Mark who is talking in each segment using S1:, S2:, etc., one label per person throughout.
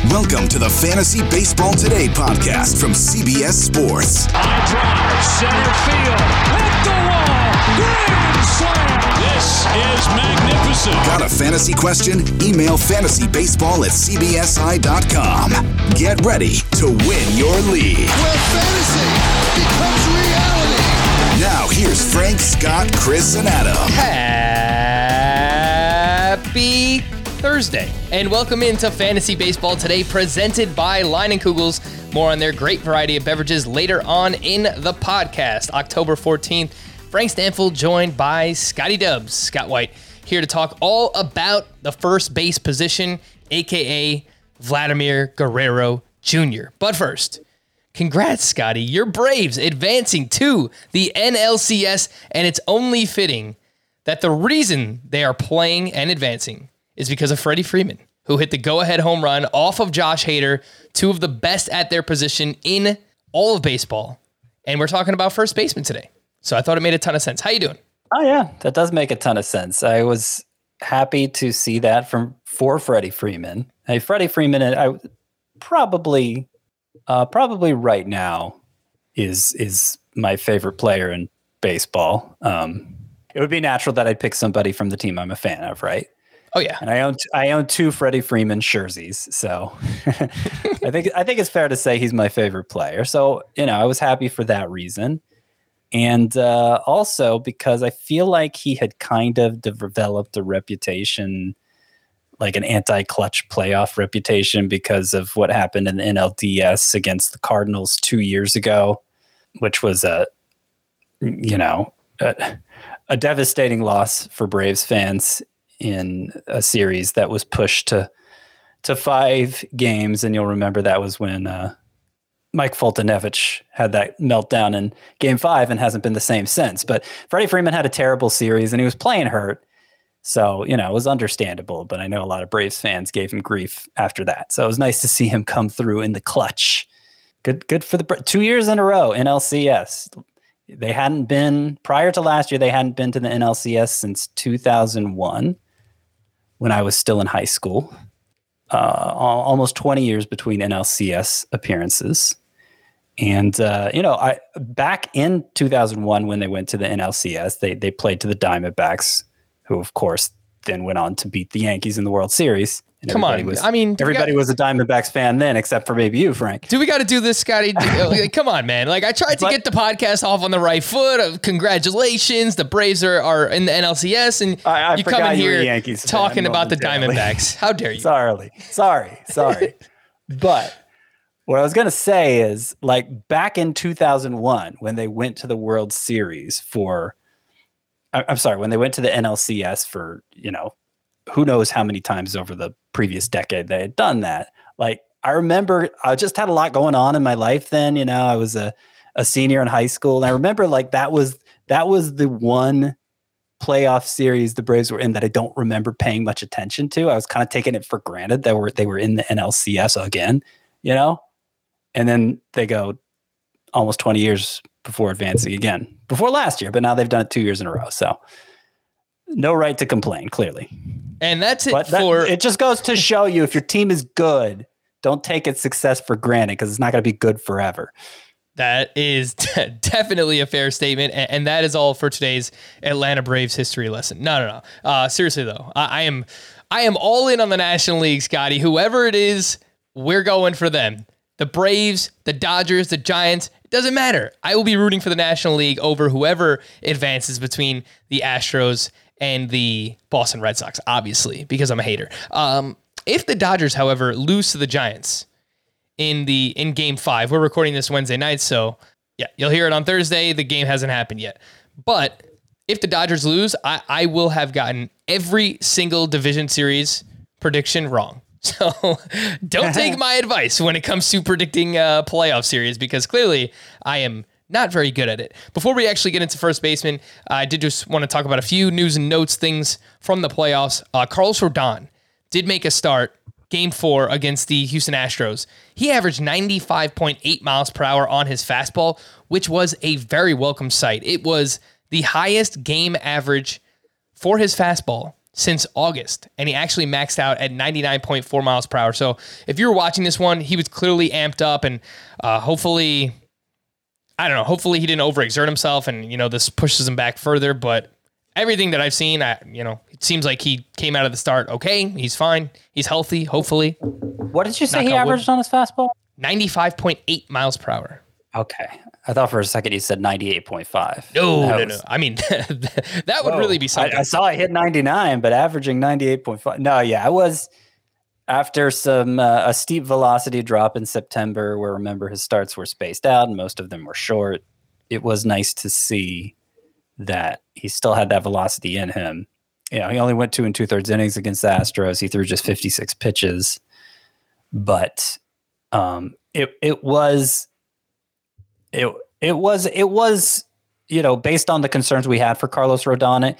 S1: Welcome to the Fantasy Baseball Today podcast from CBS Sports.
S2: High drive, center field, hit the wall, grand slam. This is magnificent.
S1: Got a fantasy question? Email fantasybaseball@cbsi.com. Get ready to win your league.
S3: Where fantasy becomes reality.
S1: Now here's Frank, Scott, Chris, and Adam.
S4: Happy Thursday, and welcome into Fantasy Baseball Today, presented by Leinenkugels. More on their great variety of beverages later on in the podcast. October 14th, Frank Stanfield joined by Scotty Dubs. Scott White here to talk all about the first base position, a.k.a. Vladimir Guerrero Jr. But first, congrats, Scotty. Your Braves advancing to the NLCS, and it's only fitting that the reason they are playing and advancing is because of Freddie Freeman, who hit the go-ahead home run off of Josh Hader, two of the best at their position in all of baseball. And we're talking about first baseman today. So I thought it made a ton of sense. How you doing?
S5: Oh, yeah, that does make a ton of sense. I was happy to see that for Freddie Freeman. Hey, Freddie Freeman, I probably right now is my favorite player in baseball. It would be natural that I'd pick somebody from the team I'm a fan of, right?
S4: Oh yeah,
S5: and I own two Freddie Freeman jerseys, so I think it's fair to say he's my favorite player. So I was happy for that reason, and also because I feel like he had kind of developed a reputation, like an anti-clutch playoff reputation, because of what happened in the NLDS against the Cardinals 2 years ago, which was a devastating loss for Braves fans in a series that was pushed to 5 games. And you'll remember that was when Mike Foltynewicz had that meltdown in Game 5 and hasn't been the same since. But Freddie Freeman had a terrible series and he was playing hurt. So, it was understandable. But I know a lot of Braves fans gave him grief after that. So it was nice to see him come through in the clutch. Good for the 2 years in a row, NLCS. They hadn't been, prior to last year, they hadn't been to the NLCS since 2001, when I was still in high school. Almost 20 years between NLCS appearances. And, back in 2001, when they went to the NLCS, they played to the Diamondbacks, who, of course, then went on to beat the Yankees in the World Series. And everybody was a Diamondbacks fan then, except for maybe you, Frank.
S4: Do we got to do this, Scotty? Come on, man. Like, I tried to get the podcast off on the right foot. Congratulations. The Braves are in the NLCS, and you come in here talking about the Diamondbacks. How dare you?
S5: Sorry. But what I was going to say is, like, back in 2001, when they went to the World Series when they went to the NLCS for, who knows how many times over the previous decade they had done that. Like, I remember I just had a lot going on in my life then. I was a senior in high school. And I remember, like, that was the one playoff series the Braves were in that I don't remember paying much attention to. I was kind of taking it for granted that they were in the NLCS again, and then they go almost 20 years before advancing again, before last year, but now they've done it 2 years in a row. So no right to complain, clearly.
S4: And that's it
S5: it just goes to show you, if your team is good, don't take its success for granted, because it's not going to be good forever.
S4: That is definitely a fair statement. And that is all for today's Atlanta Braves history lesson. No. Seriously, though, I am all in on the National League, Scotty. Whoever it is, we're going for them. The Braves, the Dodgers, the Giants, it doesn't matter. I will be rooting for the National League over whoever advances between the Astros and the Boston Red Sox, obviously, because I'm a hater. If the Dodgers, however, lose to the Giants in Game 5, we're recording this Wednesday night, so yeah, you'll hear it on Thursday. The game hasn't happened yet. But if the Dodgers lose, I will have gotten every single division series prediction wrong. So don't take my advice when it comes to predicting playoff series, because clearly I am not very good at it. Before we actually get into first baseman, I did just want to talk about a few news and notes things from the playoffs. Carlos Rodon did make a start Game 4 against the Houston Astros. He averaged 95.8 miles per hour on his fastball, which was a very welcome sight. It was the highest game average for his fastball since August, and he actually maxed out at 99.4 miles per hour. So if you were watching this one, he was clearly amped up, and hopefully he didn't overexert himself, and this pushes him back further. But everything that I've seen, it seems like he came out of the start okay. He's fine. He's healthy, hopefully.
S5: What did you say he averaged on his fastball?
S4: 95.8 miles per hour.
S5: Okay. I thought for a second you said 98.5.
S4: No. I mean, that would really be something.
S5: I saw it hit 99, but averaging 98.5. No, yeah, I was after a steep velocity drop in September where, remember, his starts were spaced out and most of them were short. It was nice to see that he still had that velocity in him. He only went 2 2/3 innings against the Astros. He threw just 56 pitches, but it was based on the concerns we had for Carlos Rodon,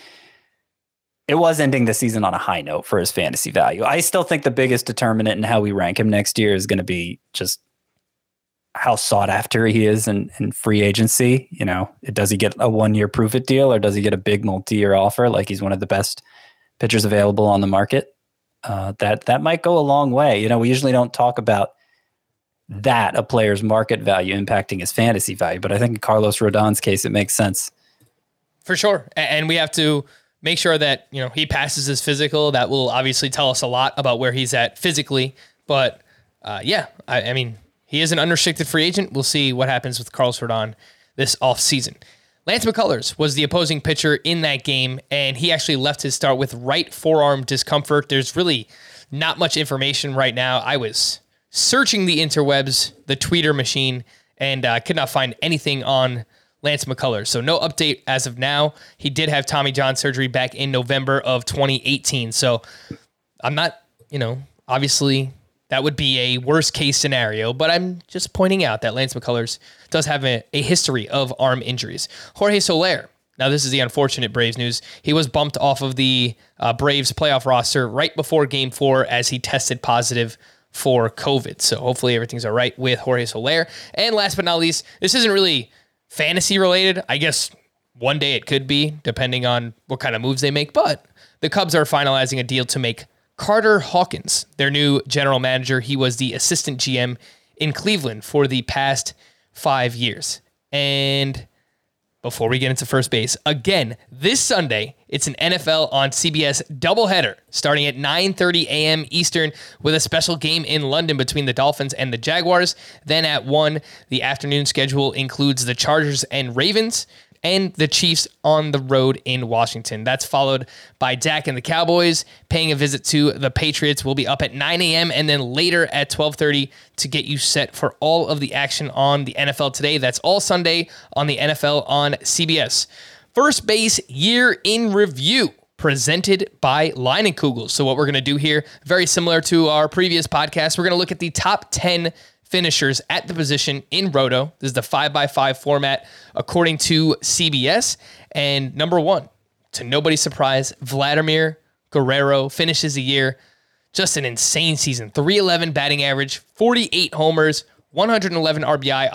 S5: it was ending the season on a high note for his fantasy value. I still think the biggest determinant in how we rank him next year is going to be just how sought after he is in free agency. Does he get a 1-year prove-it deal, or does he get a big multi-year offer like he's one of the best pitchers available on the market? That might go a long way. We usually don't talk about that a player's market value impacting his fantasy value, but I think in Carlos Rodon's case, it makes sense. For sure. And we have to make sure that, he passes his physical. That will obviously tell us a lot about where he's at physically. But I mean, he is an unrestricted free agent. We'll see what happens with Carlos Rodon this offseason. Lance McCullers was the opposing pitcher in that game, and he actually left his start with right forearm discomfort. There's really not much information right now. I was searching the interwebs, the Twitter machine, and could not find anything on Lance McCullers. So no update as of now. He did have Tommy John surgery back in November of 2018. So I'm not, obviously that would be a worst case scenario, but I'm just pointing out that Lance McCullers does have a history of arm injuries. Jorge Soler. Now, this is the unfortunate Braves news. He was bumped off of the Braves playoff roster right before Game 4 as he tested positive for COVID. So hopefully everything's all right with Jorge Soler. And last but not least, this isn't really fantasy related. I guess one day it could be, depending on what kind of moves they make. But the Cubs are finalizing a deal to make Carter Hawkins their new general manager. He was the assistant GM in Cleveland for the past 5 years. And before we get into first base, again, this Sunday, it's an NFL on CBS doubleheader starting at 9:30 a.m. Eastern with a special game in London between the Dolphins and the Jaguars. Then at 1, the afternoon schedule includes the Chargers and Ravens and the Chiefs on the road in Washington. That's followed by Dak and the Cowboys paying a visit to the Patriots. We'll be up at 9 a.m. and then later at 12:30 to get you set for all of the action on the NFL today. That's all Sunday on the NFL on CBS. First base year in review presented by Leinenkugel. So what we're going to do here, very similar to our previous podcast, we're going to look at the top 10 finishers at the position in Roto. This is the 5x5 format according to CBS. And number 1, to nobody's surprise, Vladimir Guerrero finishes the year. Just an insane season. 311 batting average, 48 homers, 111 RBI,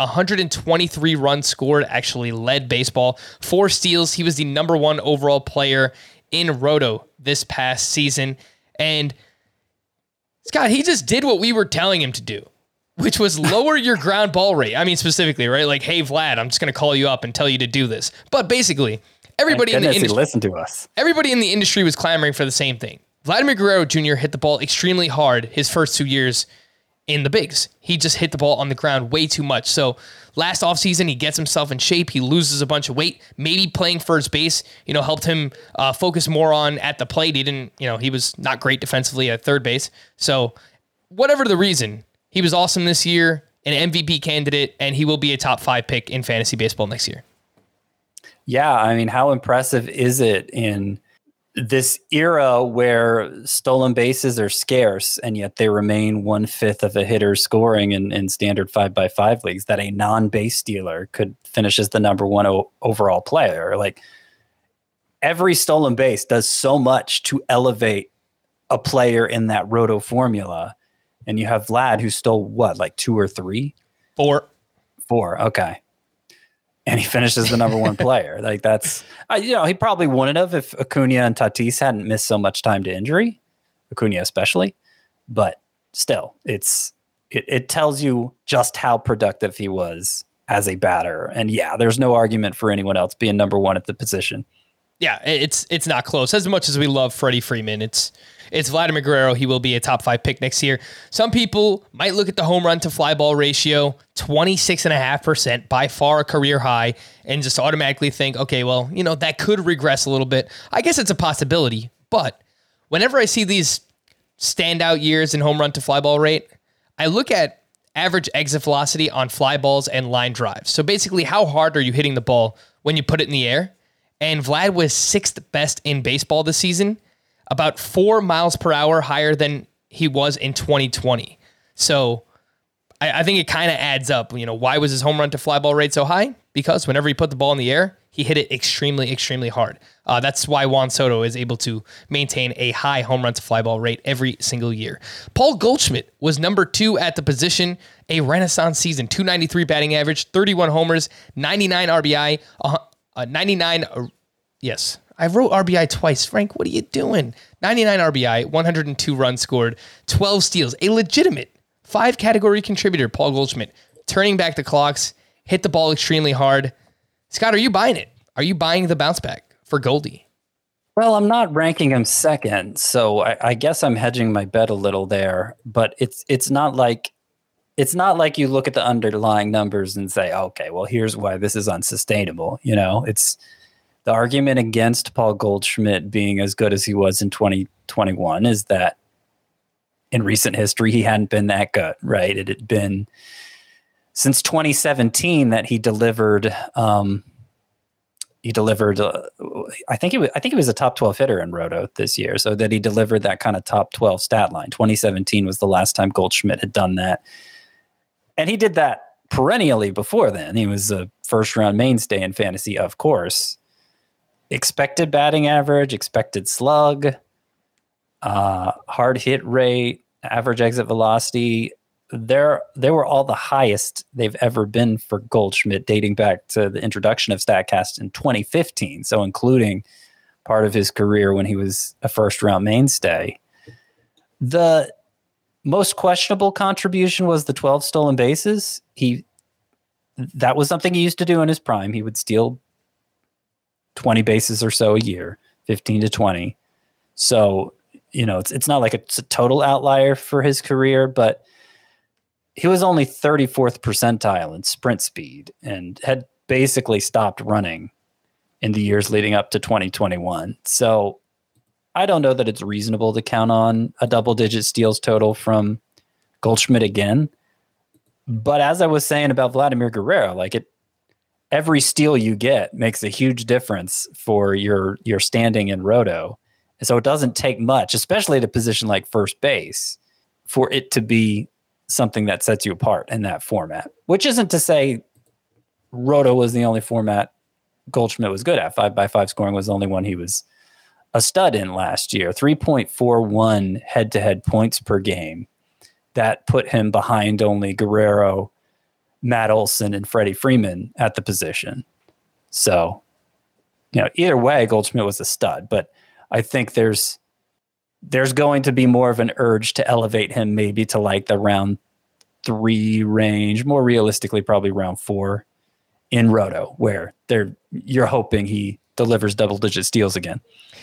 S5: 123 runs scored, actually led baseball, 4 steals. He was the number 1 overall player in Roto this past season. And Scott, he just did what we were telling him to do, which was lower your ground ball rate. I mean, specifically, right? Like, hey, Vlad, I'm just going to call you up and tell you to do this. But basically, everybody in the industry, listen to us.
S4: Everybody in the industry was clamoring for the same thing. Vladimir Guerrero Jr. hit the ball extremely hard his first 2 years in the bigs. He just hit the ball on the ground way too much. So last offseason, he gets himself in shape. He loses a bunch of weight. Maybe playing first base, helped him focus more on at the plate. He didn't, he was not great defensively at third base. So whatever the reason, he was awesome this year, an MVP candidate, and he will be a top 5 pick in fantasy baseball next year.
S5: Yeah, I mean, how impressive is it in this era where stolen bases are scarce, and yet they remain 1/5 of a hitter's scoring in standard 5x5 leagues, that a non-base stealer could finish as the number 1 overall player? Like, every stolen base does so much to elevate a player in that Roto formula. And you have Vlad, who stole what, like 2 or 3?
S4: 4.
S5: 4, okay. and he finishes the number one player. Like that's, he probably wouldn't have if Acuna and Tatis hadn't missed so much time to injury, Acuna especially. But still, it tells you just how productive he was as a batter. And yeah, there's no argument for anyone else being number one at the position.
S4: Yeah, it's not close. As much as we love Freddie Freeman, it's Vladimir Guerrero. He will be a top 5 pick next year. Some people might look at the home run to fly ball ratio, 26.5%, by far a career high, and just automatically think, okay, well, that could regress a little bit. I guess it's a possibility, but whenever I see these standout years in home run to fly ball rate, I look at average exit velocity on fly balls and line drives. So basically, how hard are you hitting the ball when you put it in the air? And Vlad was 6th best in baseball this season, about 4 miles per hour higher than he was in 2020. So I think it kind of adds up. Why was his home run to fly ball rate so high? Because whenever he put the ball in the air, he hit it extremely, extremely hard. That's why Juan Soto is able to maintain a high home run to fly ball rate every single year. Paul Goldschmidt was number 2 at the position, a renaissance season, 293 batting average, 31 homers, 99 RBI, 99. Yes, I wrote RBI twice. Frank, what are you doing? 99 RBI, 102 runs scored, 12 steals, a legitimate 5-category contributor, Paul Goldschmidt, turning back the clocks, hit the ball extremely hard. Scott, are you buying it? Are you buying the bounce back for Goldie?
S5: Well, I'm not ranking him second, so I guess I'm hedging my bet a little there. But it's not like you look at the underlying numbers and say, okay, well, here's why this is unsustainable. It's the argument against Paul Goldschmidt being as good as he was in 2021 is that in recent history he hadn't been that good, right? It had been since 2017 that he delivered. I think he was a top 12 hitter in Roto this year, so that he delivered that kind of top 12 stat line. 2017 was the last time Goldschmidt had done that. And he did that perennially before then. He was a first-round mainstay in fantasy, of course. Expected batting average, expected slug, hard hit rate, average exit velocity. They were all the highest they've ever been for Goldschmidt, dating back to the introduction of StatCast in 2015. So including part of his career when he was a first-round mainstay. The most questionable contribution was the 12 stolen bases. That was something he used to do in his prime. He would steal 20 bases or so a year, 15 to 20. So, it's not like it's a total outlier for his career, but he was only 34th percentile in sprint speed and had basically stopped running in the years leading up to 2021. So I don't know that it's reasonable to count on a double-digit steals total from Goldschmidt again. But as I was saying about Vladimir Guerrero, every steal you get makes a huge difference for your standing in Roto. And so it doesn't take much, especially at a position like first base, for it to be something that sets you apart in that format. Which isn't to say Roto was the only format Goldschmidt was good at. 5x5 scoring was the only one he was a stud in last year. 3.41 head-to-head points per game. That put him behind only Guerrero, Matt Olson, and Freddie Freeman at the position. So, either way, Goldschmidt was a stud. But I think there's going to be more of an urge to elevate him maybe to the round 3 range, more realistically probably round 4 in Roto, where you're hoping he delivers double-digit steals again.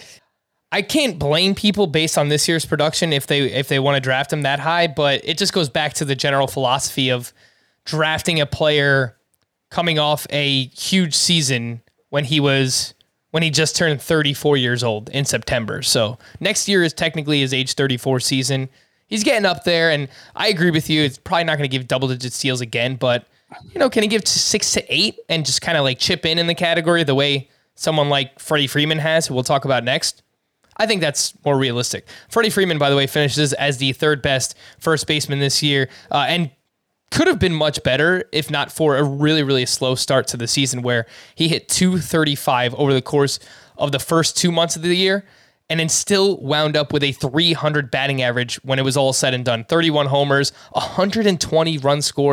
S4: I can't blame people based on this year's production if they want to draft him that high, but it just goes back to the general philosophy of drafting a player coming off a huge season when he just turned 34 years old in September. So next year is technically his age 34 season. He's getting up there, and I agree with you. It's probably not going to give double-digit steals again, but can he give 6 to 8 and just kind of chip in the category the way someone like Freddie Freeman has, who we'll talk about next? I think that's more realistic. Freddie Freeman, by the way, finishes as the 3rd best first baseman this year, and could have been much better if not for a really, really slow start to the season where he hit .235 over the course of the first 2 months of the year, and then still wound up with a .300 batting average when it was all said and done. 31 homers, 120 runs scored,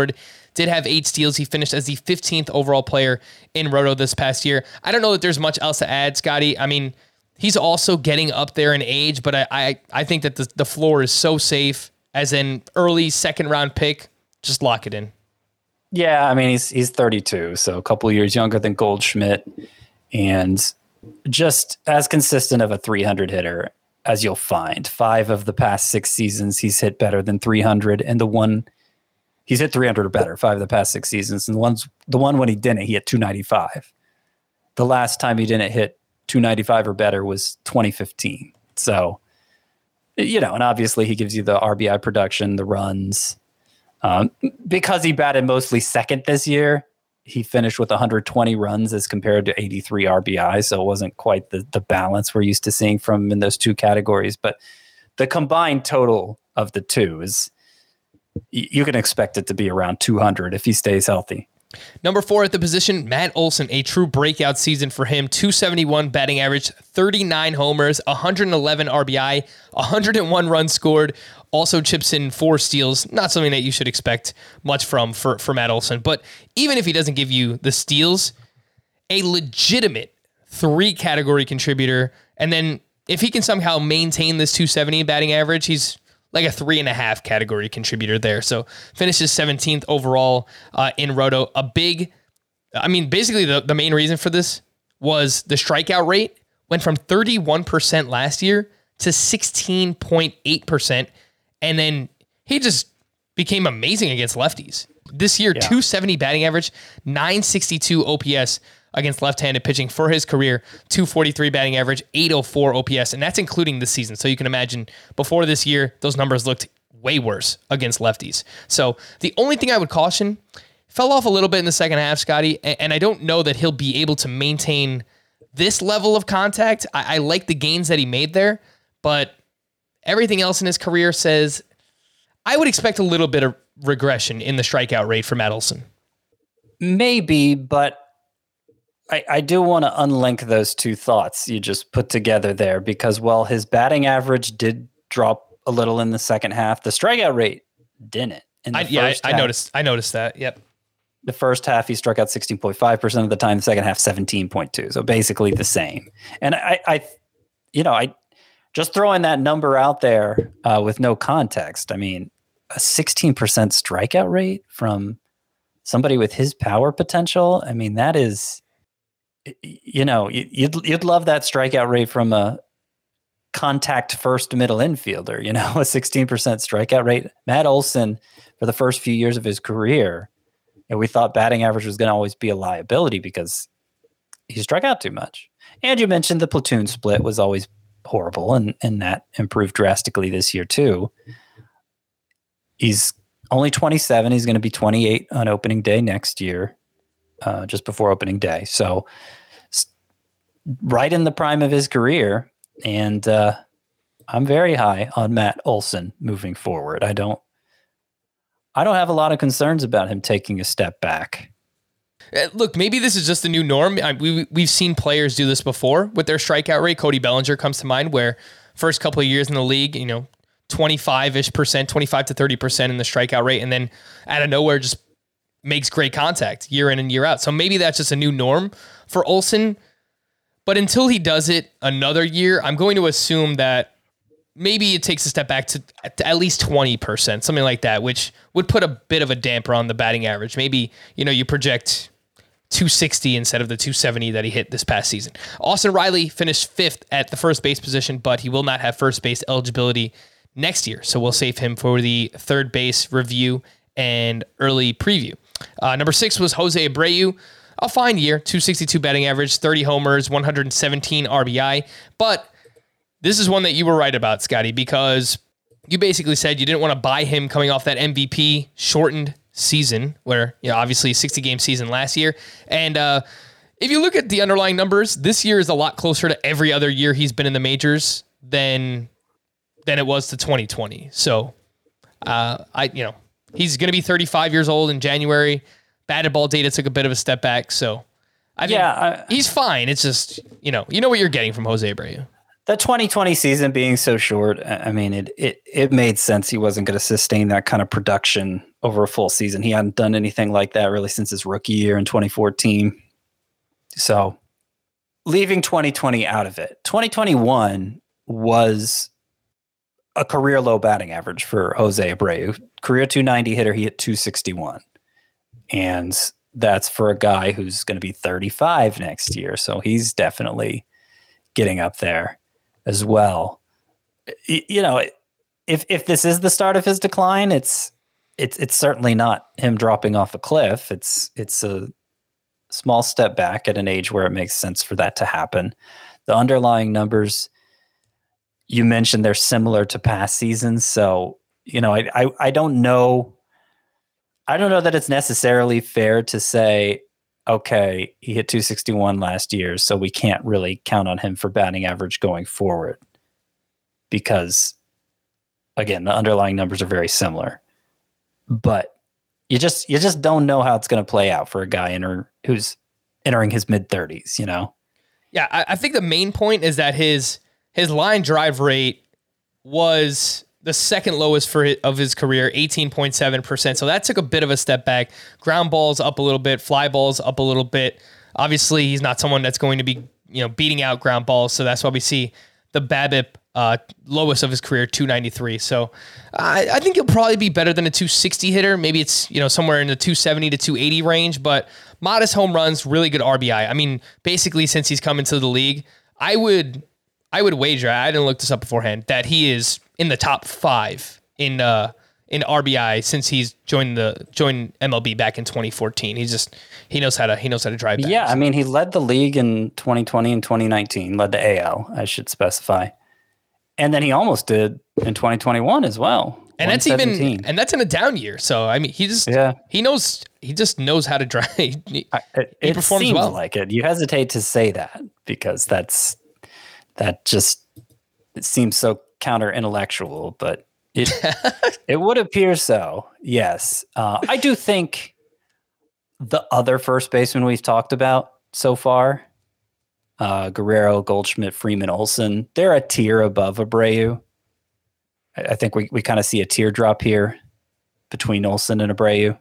S4: did have 8 steals. He finished as the 15th overall player in Roto this past year. I don't know that there's much else to add, Scotty. I mean, he's also getting up there in age, but I think that the floor is so safe as an early second-round pick. Just lock it in.
S5: Yeah, I mean, he's 32, so a couple of years younger than Goldschmidt, and just as consistent of a 300 hitter as you'll find. 5 of the past 6 seasons, he's hit better than 300, and he's hit 300 or better 5 of the past 6 seasons, and the one when he didn't, he hit 295. The last time he didn't hit 295 or better was 2015. So, and obviously he gives you the RBI production, the runs. Because he batted mostly second this year, he finished with 120 runs as compared to 83 RBI, so it wasn't quite the balance we're used to seeing from him in those two categories. But the combined total of the two is, you can expect it to be around 200 if he stays healthy.
S4: Number 4 at the position, Matt Olson, a true breakout season for him. 271 batting average, 39 homers, 111 RBI, 101 runs scored. Also chips in 4 steals. Not something that you should expect much from for Matt Olson. But even if he doesn't give you the steals, a legitimate 3-category contributor. And then if he can somehow maintain this 270 batting average, he's like a 3.5 category contributor there. So finishes 17th overall in Roto. Basically the main reason for this was the strikeout rate went from 31% last year to 16.8%. And then he just became amazing against lefties. This year, 270 batting average, 962 OPS against left-handed pitching for his career, 243 batting average, 804 OPS, and that's including the season. So you can imagine before this year, those numbers looked way worse against lefties. So the only thing I would caution, fell off a little bit in the second half, Scotty, and I don't know that he'll be able to maintain this level of contact. I like the gains that he made there, but everything else in his career says I would expect a little bit of regression in the strikeout rate for Matt Olson.
S5: Maybe, but I do want to unlink those two thoughts you just put together there, because while his batting average did drop a little in the second half, the strikeout rate didn't. I noticed that. Yep. The first half, he struck out 16.5% of the time. The second half, 17.2%. So basically the same. And I just throwing that number out there with no context. I mean, a 16% strikeout rate from somebody with his power potential. I mean, that is, you'd love that strikeout rate from a contact first middle infielder, a 16% strikeout rate. Matt Olson, for the first few years of his career, we thought batting average was going to always be a liability because he struck out too much. And you mentioned the platoon split was always horrible, and that improved drastically this year too. He's only 27. He's going to be 28 on opening day next year, just before opening day. So right in the prime of his career. And I'm very high on Matt Olson moving forward. I don't have a lot of concerns about him taking a step back.
S4: Look, maybe this is just the new norm. We've seen players do this before with their strikeout rate. Cody Bellinger comes to mind, where first couple of years in the league, 25-ish%, 25 to 30% in the strikeout rate, and then out of nowhere just makes great contact year in and year out. So maybe that's just a new norm for Olson. But until he does it another year, I'm going to assume that maybe it takes a step back to at least 20%, something like that, which would put a bit of a damper on the batting average. Maybe, you project 260 instead of the 270 that he hit this past season. Austin Riley finished 5th at the first base position, but he will not have first base eligibility next year. So we'll save him for the third base review and early preview. Number 6 was Jose Abreu. A fine year, 262 batting average, 30 homers, 117 RBI. But this is one that you were right about, Scotty, because you basically said you didn't want to buy him coming off that MVP shortened season where, obviously a 60-game season last year. And if you look at the underlying numbers, this year is a lot closer to every other year he's been in the majors than it was to 2020. So, he's going to be 35 years old in January. Batted ball data took a bit of a step back. So, I think he's fine. It's just, you know what you're getting from Jose Abreu.
S5: The 2020 season being so short, I mean, it made sense he wasn't going to sustain that kind of production over a full season. He hadn't done anything like that really since his rookie year in 2014. So leaving 2020 out of it, 2021 was a career low batting average for Jose Abreu. Career 290 hitter, he hit 261. And that's for a guy who's going to be 35 next year. So he's definitely getting up there as well. You know, if this is the start of his decline, it's certainly not him dropping off a cliff. It's a small step back at an age where it makes sense for that to happen. The underlying numbers you mentioned, they're similar to past seasons. So, you know, I don't know. I don't know that it's necessarily fair to say, okay, he hit 261 last year, so we can't really count on him for batting average going forward. Because, again, the underlying numbers are very similar. But you just don't know how it's going to play out for a guy who's entering his mid-30s, you know?
S4: Yeah, I think the main point is that his line drive rate was the second lowest of his career, 18.7%. So that took a bit of a step back. Ground balls up a little bit, fly balls up a little bit. Obviously, he's not someone that's going to be, beating out ground balls. So that's why we see the BABIP lowest of his career, 293. So I think he'll probably be better than a 260 hitter. Maybe it's, somewhere in the 270 to 280 range, but modest home runs, really good RBI. I mean, basically since he's come into the league, I would wager, I didn't look this up beforehand, that he is in the top 5 in RBI since he's joined MLB back in 2014. He knows how to drive back.
S5: Yeah, I mean, he led the league in 2020 and 2019, led the AL, I should specify. And then he almost did in 2021 as well.
S4: And that's in a down year. So I mean, he just knows how to drive. He performs
S5: seems
S4: well.
S5: Like it. You hesitate to say that because that just it seems so counter intellectual, but it would appear so. Yes, I do think the other first baseman we've talked about so far, Guerrero, Goldschmidt, Freeman, Olsen, they're a tier above Abreu. I think we kind of see a teardrop here between Olsen and Abreu.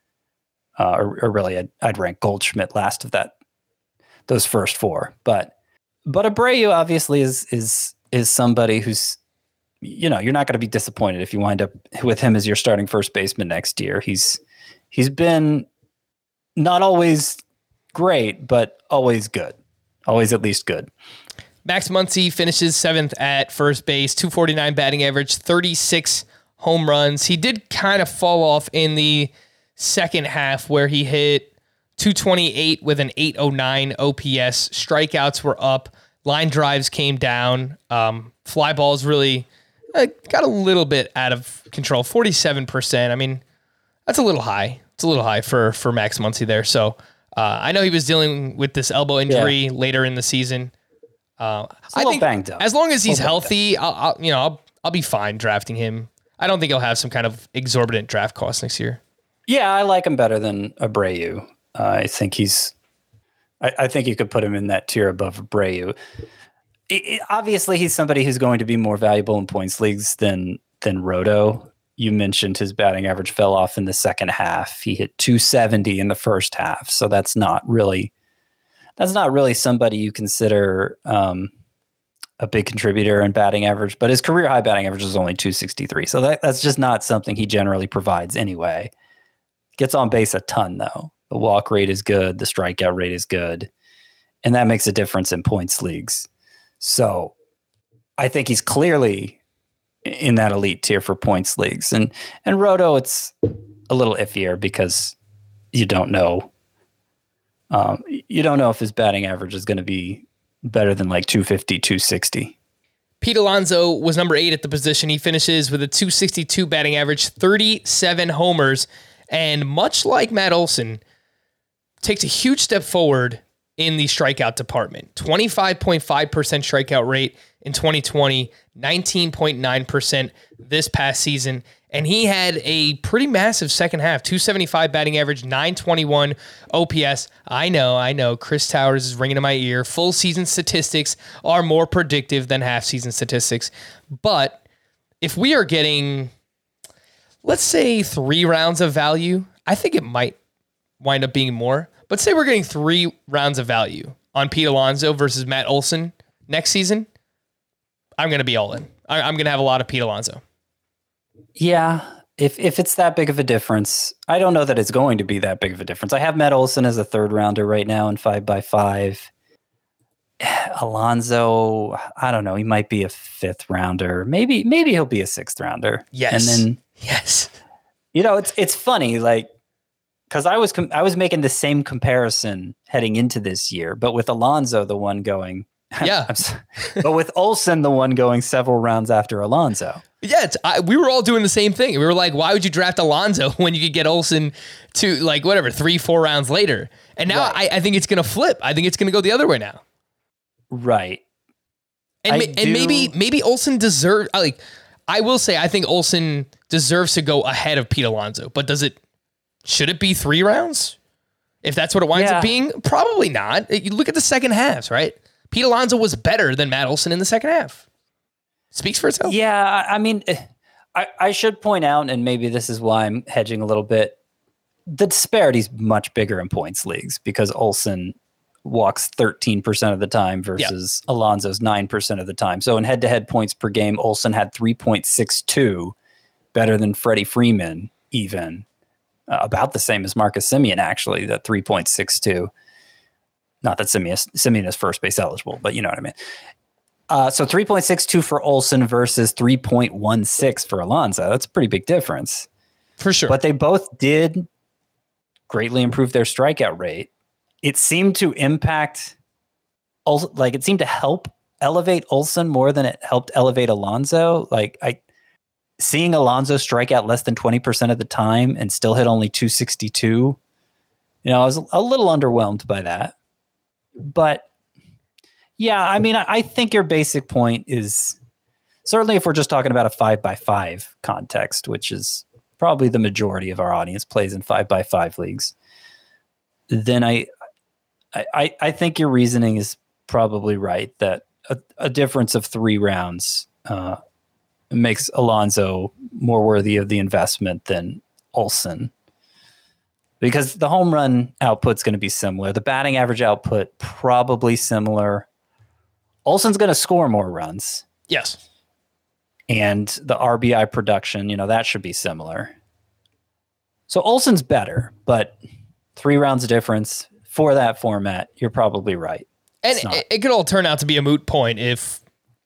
S5: Or really, I'd rank Goldschmidt last of those first 4. But Abreu obviously is somebody who's, you're not going to be disappointed if you wind up with him as your starting first baseman next year. He's been not always great, but always good. Always at least good.
S4: Max Muncy finishes 7th at first base, 249 batting average, 36 home runs. He did kind of fall off in the second half where he hit 228 with an 809 OPS. Strikeouts were up. Line drives came down. Fly balls really got a little bit out of control, 47%. I mean, that's a little high. It's a little high for Max Muncy there. So I know he was dealing with this elbow injury later in the season. I think banged up. As long as he's healthy, I'll be fine drafting him. I don't think he'll have some kind of exorbitant draft cost next year.
S5: Yeah, I like him better than Abreu. I think I think you could put him in that tier above Abreu. Obviously, he's somebody who's going to be more valuable in points leagues than Roto. You mentioned his batting average fell off in the second half. He hit 270 in the first half, so that's not really somebody you consider a big contributor in batting average. But his career high batting average is only 263, so that's just not something he generally provides anyway. Gets on base a ton though. The walk rate is good, the strikeout rate is good, and that makes a difference in points leagues. So I think he's clearly in that elite tier for points leagues. And Roto, it's a little iffier because you don't know. You don't know if his batting average is going to be better than like 250, 260.
S4: Pete Alonso was number 8 at the position. He finishes with a 262 batting average, 37 homers, and much like Matt Olson, takes a huge step forward in the strikeout department. 25.5% strikeout rate in 2020, 19.9% this past season, and he had a pretty massive second half, 275 batting average, 921 OPS. I know, Chris Towers is ringing in my ear. Full season statistics are more predictive than half season statistics. But if we are getting, let's say, 3 rounds of value, I think it might wind up being more. But say we're getting 3 rounds of value on Pete Alonso versus Matt Olson next season, I'm going to be all in. I'm going to have a lot of Pete Alonso.
S5: Yeah, if it's that big of a difference, I don't know that it's going to be that big of a difference. I have Matt Olson as a 3rd rounder right now in 5x5. Alonso, I don't know. He might be a 5th rounder. Maybe he'll be a 6th rounder.
S4: Yes.
S5: And then
S4: yes,
S5: it's funny, like, because I was making the same comparison heading into this year, but with Alonso, the one going.
S4: Yeah.
S5: But with Olson, the one going several rounds after Alonso.
S4: Yeah, we were all doing the same thing. We were like, why would you draft Alonso when you could get Olson to 3-4 rounds later? And now
S5: right.
S4: I think it's going to flip. I think it's going to go the other way now.
S5: Right.
S4: And maybe Olson deserves, I will say, I think Olson deserves to go ahead of Pete Alonso, but should it be 3 rounds? If that's what it winds up being? Probably not. You look at the second halves, right? Pete Alonso was better than Matt Olson in the second half. Speaks for itself.
S5: Yeah, I mean, I should point out, and maybe this is why I'm hedging a little bit, the disparity's much bigger in points leagues because Olson walks 13% of the time versus Alonso's 9% of the time. So in head-to-head points per game, Olson had 3.62, better than Freddie Freeman even. About the same as Marcus Semien, actually, that 3.62. Not that Semien is first base eligible, but you know what I mean. So 3.62 for Olson versus 3.16 for Alonso. That's a pretty big difference.
S4: For sure.
S5: But they both did greatly improve their strikeout rate. It seemed to it seemed to help elevate Olson more than it helped elevate Alonso. Seeing Alonso strike out less than 20% of the time and still hit only 262, I was a little underwhelmed by that. But yeah, I mean, I think your basic point is certainly if we're just talking about a 5x5 context, which is probably the majority of our audience plays in 5x5 leagues, then I think your reasoning is probably right that a difference of 3 rounds makes Alonso more worthy of the investment than Olson. Because the home run output's going to be similar. The batting average output, probably similar. Olson's going to score more runs.
S4: Yes.
S5: And the RBI production, that should be similar. So Olson's better, but 3 rounds difference for that format, you're probably right.
S4: And it could all turn out to be a moot point if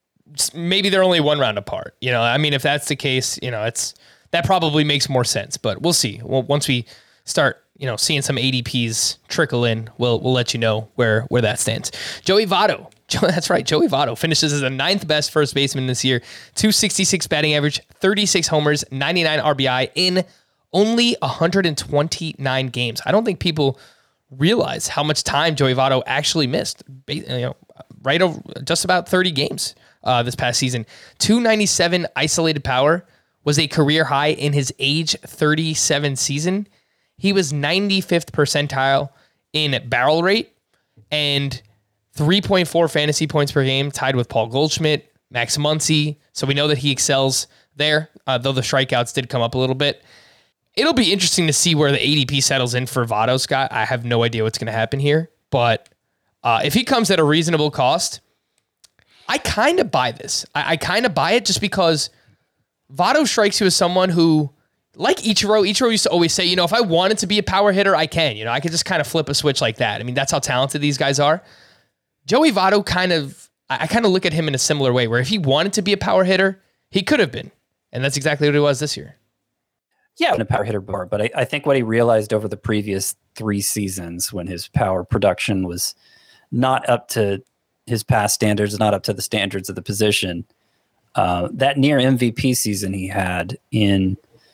S4: maybe they're only 1 round apart. If that's the case, that probably makes more sense, but we'll see. Well, once we start, seeing some ADPs trickle in, we'll let you know where that stands. Joey Votto. That's right. Joey Votto finishes as the 9th best first baseman this year. 266 batting average, 36 homers, 99 RBI in only 129 games. I don't think people realize how much time Joey Votto actually missed. Right over just about 30 games this past season. 297 isolated power was a career high in his age 37 season. He was 95th percentile in barrel rate and 3.4 fantasy points per game, tied with Paul Goldschmidt, Max Muncy. So we know that he excels there, though the strikeouts did come up a little bit. It'll be interesting to see where the ADP settles in for Votto, Scott. I have no idea what's going to happen here, but if he comes at a reasonable cost, I kind of buy this. I kind of buy it just because Votto strikes you as someone who, like Ichiro used to always say, if I wanted to be a power hitter, I can. I could just kind of flip a switch like that. I mean, that's how talented these guys are. Joey Votto I kind of look at him in a similar way, where if he wanted to be a power hitter, he could have been. And that's exactly what he was this year.
S5: Yeah, a power hitter before, but I think what he realized over the previous 3 seasons when his power production was not up to his past standards, not up to the standards of the position, that near MVP season he had in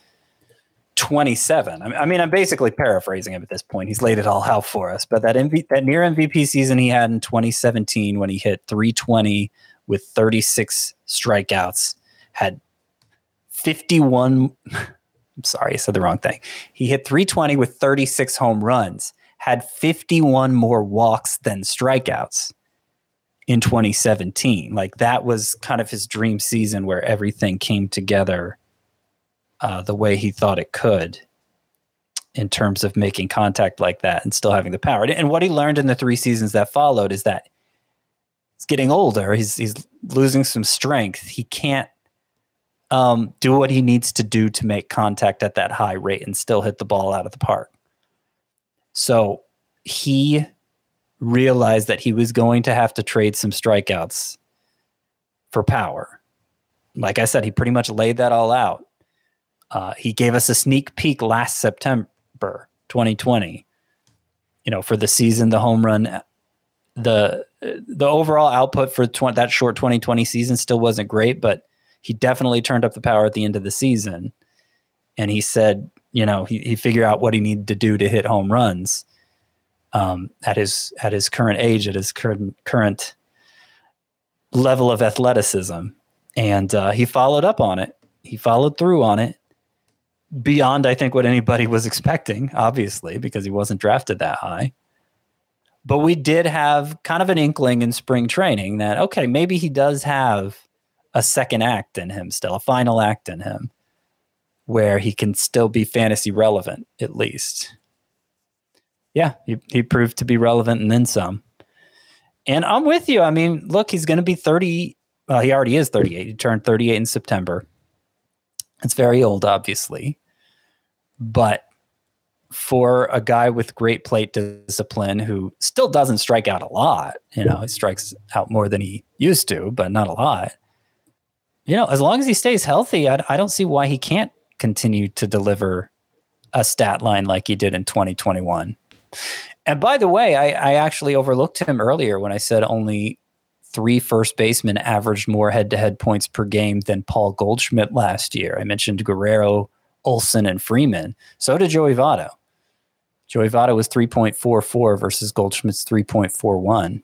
S5: 27. I'm basically paraphrasing him at this point. He's laid it all out for us, but that near MVP season he had in 2017 when he hit 320 with 36 strikeouts, had 51. I'm sorry, I said the wrong thing. He hit 320 with 36 home runs, had 51 more walks than strikeouts in 2017. Like, that was kind of his dream season where everything came together the way he thought it could in terms of making contact like that and still having the power. And what he learned in the 3 seasons that followed is that he's getting older. He's losing some strength. He can't do what he needs to do to make contact at that high rate and still hit the ball out of the park. So he realized that he was going to have to trade some strikeouts for power. Like I said, he pretty much laid that all out. He gave us a sneak peek last September 2020. For the season, the home run, the overall output for that short 2020 season still wasn't great, but he definitely turned up the power at the end of the season. And he said, he figured out what he needed to do to hit home runs at his current age, at his current level of athleticism. And he followed up on it. He followed through on it beyond, I think, what anybody was expecting, obviously, because he wasn't drafted that high. But we did have kind of an inkling in spring training that, okay, maybe he does have a second act in him still, a final act in him, where he can still be fantasy relevant, at least. Yeah, he proved to be relevant and then some. And I'm with you. I mean, look, he's going to be 30. Well, he already is 38. He turned 38 in September. It's very old, obviously. But for a guy with great plate discipline who still doesn't strike out a lot, he strikes out more than he used to, but not a lot. As long as he stays healthy, I don't see why he can't continue to deliver a stat line like he did in 2021. And by the way, I actually overlooked him earlier when I said only 3 first basemen averaged more head-to-head points per game than Paul Goldschmidt last year. I mentioned Guerrero, Olsen, and Freeman. So did Joey Votto. Joey Votto was 3.44 versus Goldschmidt's 3.41.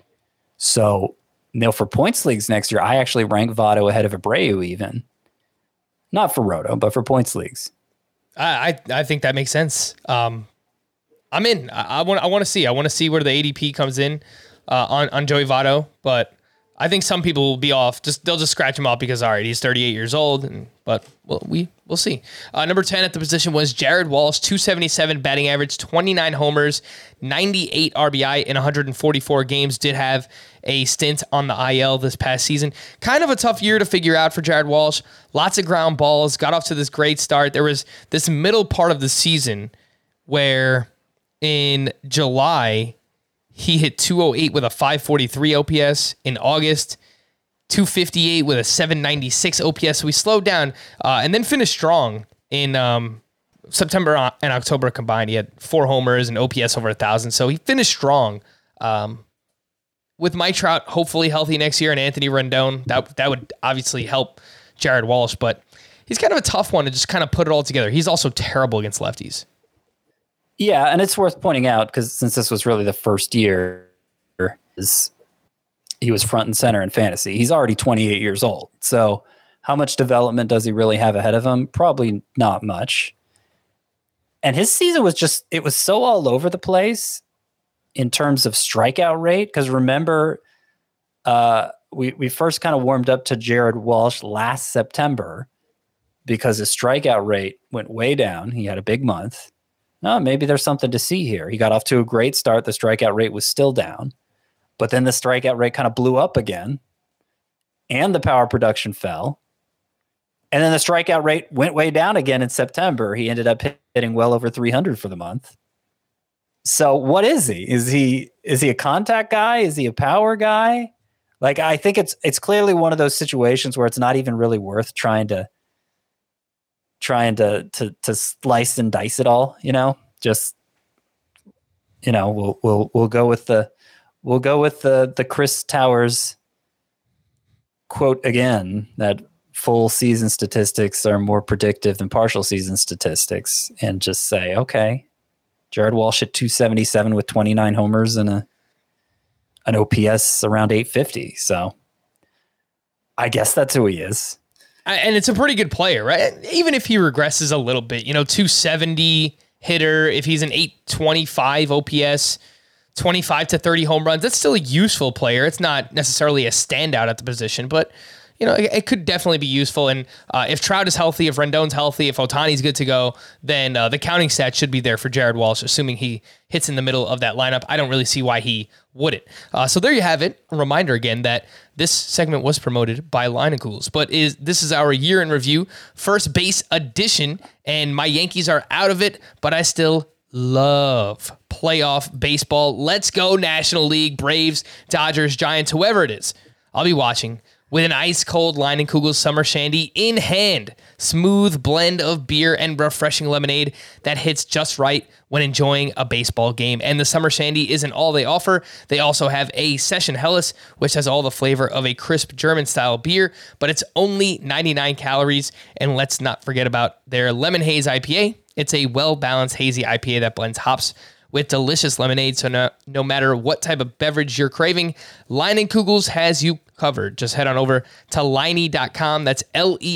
S5: So, for points leagues next year, I actually rank Votto ahead of Abreu even. Not for Roto, but for points leagues.
S4: I think that makes sense. I'm in. I want to see. I want to see where the ADP comes in on Joey Votto, but I think some people will be off. They'll just scratch him off because all right, he's 38 years old. But we'll see. Number 10 at the position was Jared Walsh, 277 batting average, 29 homers, 98 RBI in 144 games. Did have a stint on the IL this past season. Kind of a tough year to figure out for Jared Walsh. Lots of ground balls. Got off to this great start. There was this middle part of the season where in July he hit 208 with a 543 OPS. In August, 258 with a 796 OPS. So we slowed down and then finished strong in September and October combined. He had 4 homers and OPS over 1,000. So he finished strong. With Mike Trout hopefully healthy next year and Anthony Rendon, that would obviously help Jared Walsh. But he's kind of a tough one to just kind of put it all together. He's also terrible against lefties.
S5: Yeah, and it's worth pointing out, because since this was really the first year, he was front and center in fantasy. He's already 28 years old. So how much development does he really have ahead of him? Probably not much. And his season was it was so all over the place in terms of strikeout rate. Because remember, we first kind of warmed up to Jared Walsh last September because his strikeout rate went way down. He had a big month. Maybe there's something to see here. He got off to a great start. The strikeout rate was still down, but then the strikeout rate kind of blew up again and the power production fell. And then the strikeout rate went way down again in September. He ended up hitting well over 300 for the month. So what is he? Is he a contact guy? Is he a power guy? Like, I think it's clearly one of those situations where it's not even really worth trying to slice and dice it all, just, we'll go with the Chris Towers quote again, that full season statistics are more predictive than partial season statistics, and just say, okay, Jared Walsh at 277 with 29 homers and an OPS around 850. So I guess that's who he is.
S4: And it's a pretty good player, right? Even if he regresses a little bit, 270 hitter, if he's an 825 OPS, 25 to 30 home runs, that's still a useful player. It's not necessarily a standout at the position, but it could definitely be useful. And if Trout is healthy, if Rendon's healthy, if Ohtani's good to go, then the counting stat should be there for Jared Walsh, assuming he hits in the middle of that lineup. I don't really see why he wouldn't. So there you have it. A reminder again that this segment was promoted by Linacools, but this is our year in review, first base edition, and my Yankees are out of it, but I still love playoff baseball. Let's go National League, Braves, Dodgers, Giants, whoever it is. I'll be watching with an ice-cold Leinenkugel's Summer Shandy in hand. Smooth blend of beer and refreshing lemonade that hits just right when enjoying a baseball game. And the Summer Shandy isn't all they offer. They also have a Session Helles, which has all the flavor of a crisp German-style beer, but it's only 99 calories. And let's not forget about their Lemon Haze IPA. It's a well-balanced hazy IPA that blends hops with delicious lemonade, so no matter what type of beverage you're craving, Leinenkugel's has you covered. Just head on over to Leinie.com, that's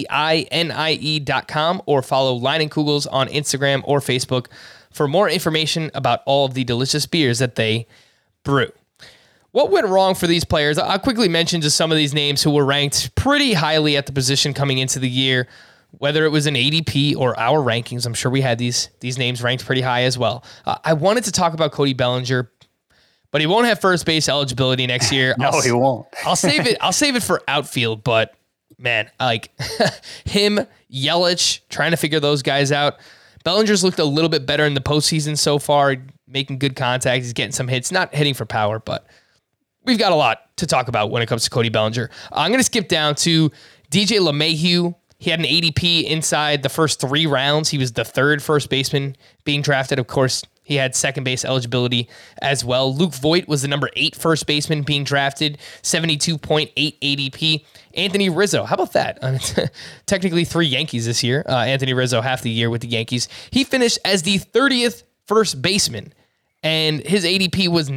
S4: Leinie.com, or follow Leinenkugel's on Instagram or Facebook for more information about all of the delicious beers that they brew. What went wrong for these players? I'll quickly mention just some of these names who were ranked pretty highly at the position coming into the year. Whether it was an ADP or our rankings, I'm sure we had these names ranked pretty high as well. I wanted to talk about Cody Bellinger, but he won't have first base eligibility next year.
S5: No, he won't.
S4: I'll save it for outfield, but man, like him, Yelich, trying to figure those guys out. Bellinger's looked a little bit better in the postseason so far, making good contact. He's getting some hits, not hitting for power, but we've got a lot to talk about when it comes to Cody Bellinger. I'm going to skip down to DJ LeMahieu. He had an ADP inside the first 3 rounds. He was the third first baseman being drafted. Of course, he had second base eligibility as well. Luke Voit was the number 8 first baseman being drafted, 72.8 ADP. Anthony Rizzo, how about that? Technically 3 Yankees this year. Anthony Rizzo, half the year with the Yankees. He finished as the 30th first baseman, and his ADP was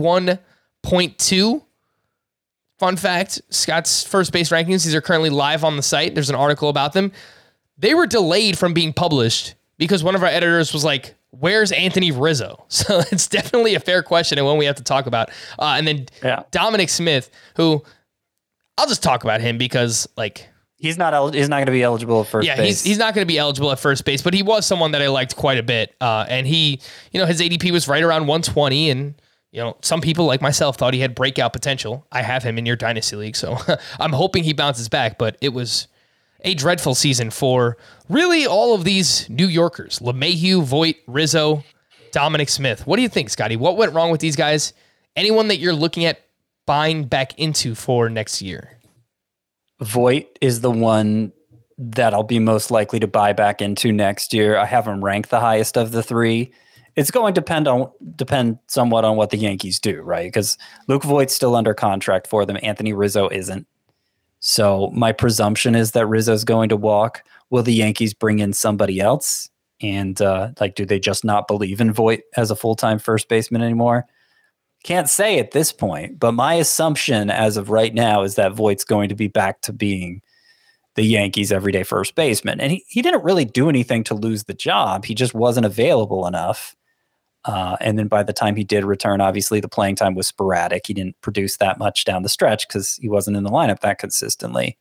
S4: 91.2. Fun fact, Scott's first base rankings, these are currently live on the site. There's an article about them. They were delayed from being published because one of our editors was like, where's Anthony Rizzo? So it's definitely a fair question and one we have to talk about. And then Dominic Smith, who I'll just talk about him because
S5: he's not going to be eligible at first base.
S4: He's not going to be eligible at first base, but he was someone that I liked quite a bit. And he, his ADP was right around 120, and some people like myself thought he had breakout potential. I have him in your dynasty league, so I'm hoping he bounces back, but it was a dreadful season for really all of these New Yorkers. LeMahieu, Voit, Rizzo, Dominic Smith. What do you think, Scotty? What went wrong with these guys? Anyone that you're looking at buying back into for next year?
S5: Voit is the one that I'll be most likely to buy back into next year. I have him ranked the highest of the 3. It's going to depend somewhat on what the Yankees do, right? Because Luke Voigt's still under contract for them. Anthony Rizzo isn't. So my presumption is that Rizzo's going to walk. Will the Yankees bring in somebody else? And do they just not believe in Voit as a full-time first baseman anymore? Can't say at this point, but my assumption as of right now is that Voigt's going to be back to being the Yankees' everyday first baseman. And he didn't really do anything to lose the job. He just wasn't available enough. And then by the time he did return, obviously the playing time was sporadic. He didn't produce that much down the stretch because he wasn't in the lineup that consistently.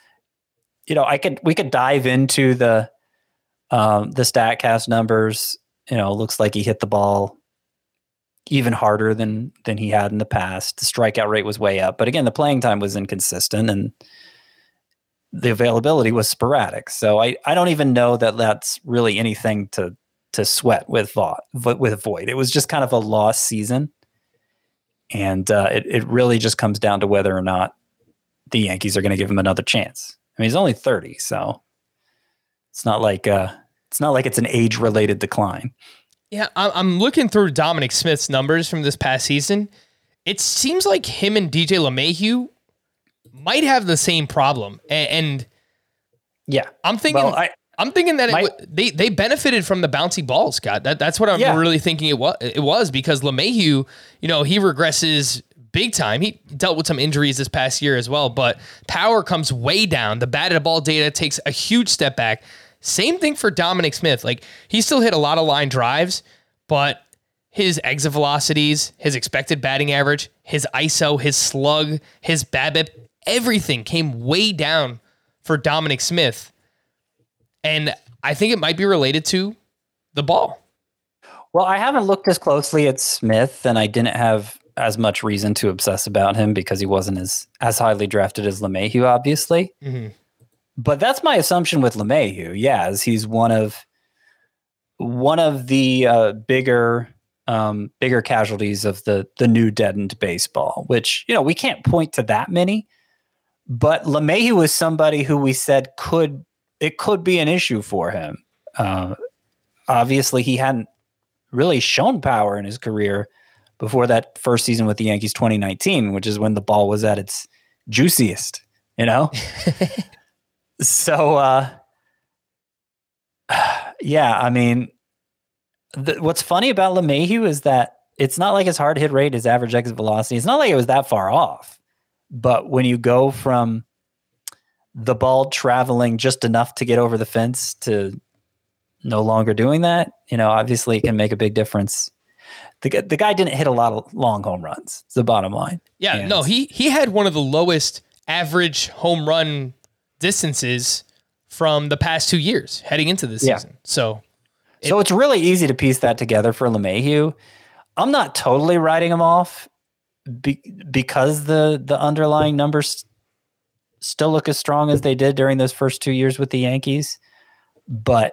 S5: We could dive into the StatCast numbers. Looks like he hit the ball even harder than he had in the past. The strikeout rate was way up, but again, the playing time was inconsistent and the availability was sporadic. So I don't even know that that's really anything to sweat with Voit. It was just kind of a lost season. And it really just comes down to whether or not the Yankees are going to give him another chance. I mean, he's only 30, so it's not like it's an age-related decline.
S4: Yeah, I'm looking through Dominic Smith's numbers from this past season. It seems like him and DJ LeMahieu might have the same problem. And
S5: yeah,
S4: I'm thinking...
S5: Well,
S4: I'm thinking that they benefited from the bouncy ball, Scott. That's what I'm really thinking it was because LeMahieu, he regresses big time. He dealt with some injuries this past year as well, but power comes way down. The batted ball data takes a huge step back. Same thing for Dominic Smith. Like, he still hit a lot of line drives, but his exit velocities, his expected batting average, his ISO, his slug, his BABIP, everything came way down for Dominic Smith. And I think it might be related to the ball.
S5: Well, I haven't looked as closely at Smith, and I didn't have as much reason to obsess about him because he wasn't as highly drafted as LeMahieu, obviously. Mm-hmm. But that's my assumption with LeMahieu. Yeah, as he's one of the bigger casualties of the new deadened baseball, which, we can't point to that many. But LeMahieu was somebody who we said could be an issue for him. Obviously, he hadn't really shown power in his career before that first season with the Yankees, 2019, which is when the ball was at its juiciest, So, yeah, I mean, what's funny about LeMahieu is that it's not like his hard hit rate, his average exit velocity, it's not like it was that far off. But when you go from the ball traveling just enough to get over the fence to no longer doing that, obviously it can make a big difference. The guy didn't hit a lot of long home runs. It's the bottom line.
S4: Yeah, no, he had one of the lowest average home run distances from the past 2 years heading into this season. So it's really
S5: easy to piece that together for LeMahieu. I'm not totally writing him off because the underlying numbers still look as strong as they did during those first 2 years with the Yankees. But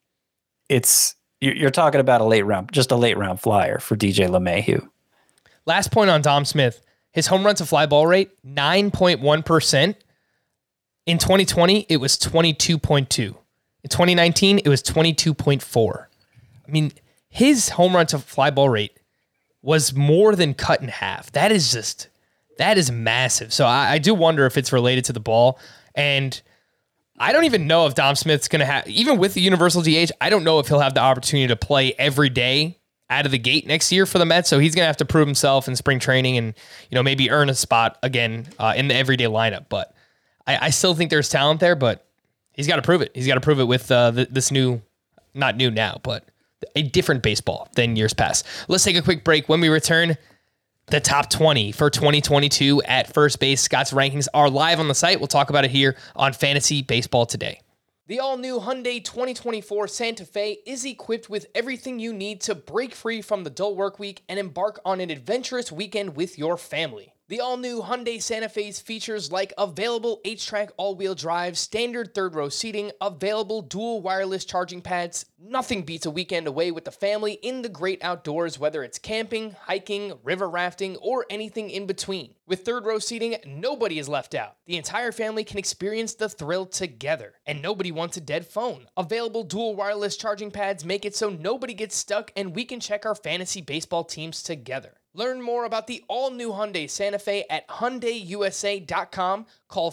S5: you're talking about a late round flyer for DJ LeMahieu.
S4: Last point on Dom Smith, his home run to fly ball rate, 9.1%. In 2020, it was 22.2. In 2019, it was 22.4. I mean, his home run to fly ball rate was more than cut in half. That is massive. So I do wonder if it's related to the ball. And I don't even know if Dom Smith's going to have, even with the universal DH, I don't know if he'll have the opportunity to play every day out of the gate next year for the Mets. So he's going to have to prove himself in spring training and, maybe earn a spot again in the everyday lineup. But I still think there's talent there, but he's got to prove it. He's got to prove it with this new, not new now, but a different baseball than years past. Let's take a quick break. When we return, the top 20 for 2022 at first base. Scott's rankings are live on the site. We'll talk about it here on Fantasy Baseball Today. The all-new Hyundai 2024 Santa Fe is equipped with everything you need to break free from the dull work week and embark on an adventurous weekend with your family. The all-new Hyundai Santa Fe's features like available H-Track all-wheel drive, standard third-row seating, available dual wireless charging pads. Nothing beats a weekend away with the family in the great outdoors, whether it's camping, hiking, river rafting, or anything in between. With third-row seating, nobody is left out. The entire family can experience the thrill together, and nobody wants a dead phone. Available dual wireless charging pads make it so nobody gets stuck, and we can check our fantasy baseball teams together. Learn more about the all-new Hyundai Santa Fe at HyundaiUSA.com. Call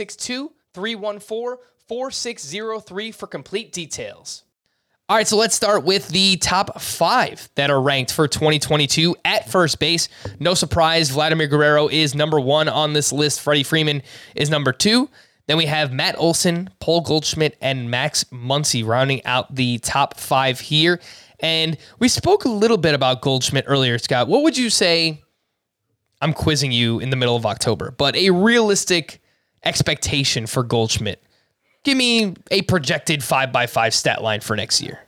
S4: 562-314-4603 for complete details. All right, so let's start with the top 5 that are ranked for 2022 at first base. No surprise, Vladimir Guerrero is number 1 on this list. Freddie Freeman is number 2. Then we have Matt Olson, Paul Goldschmidt, and Max Muncy rounding out the top 5 here. And we spoke a little bit about Goldschmidt earlier, Scott. What would you say? I'm quizzing you in the middle of October, but a realistic expectation for Goldschmidt. Give me a projected 5x5 stat line for next year.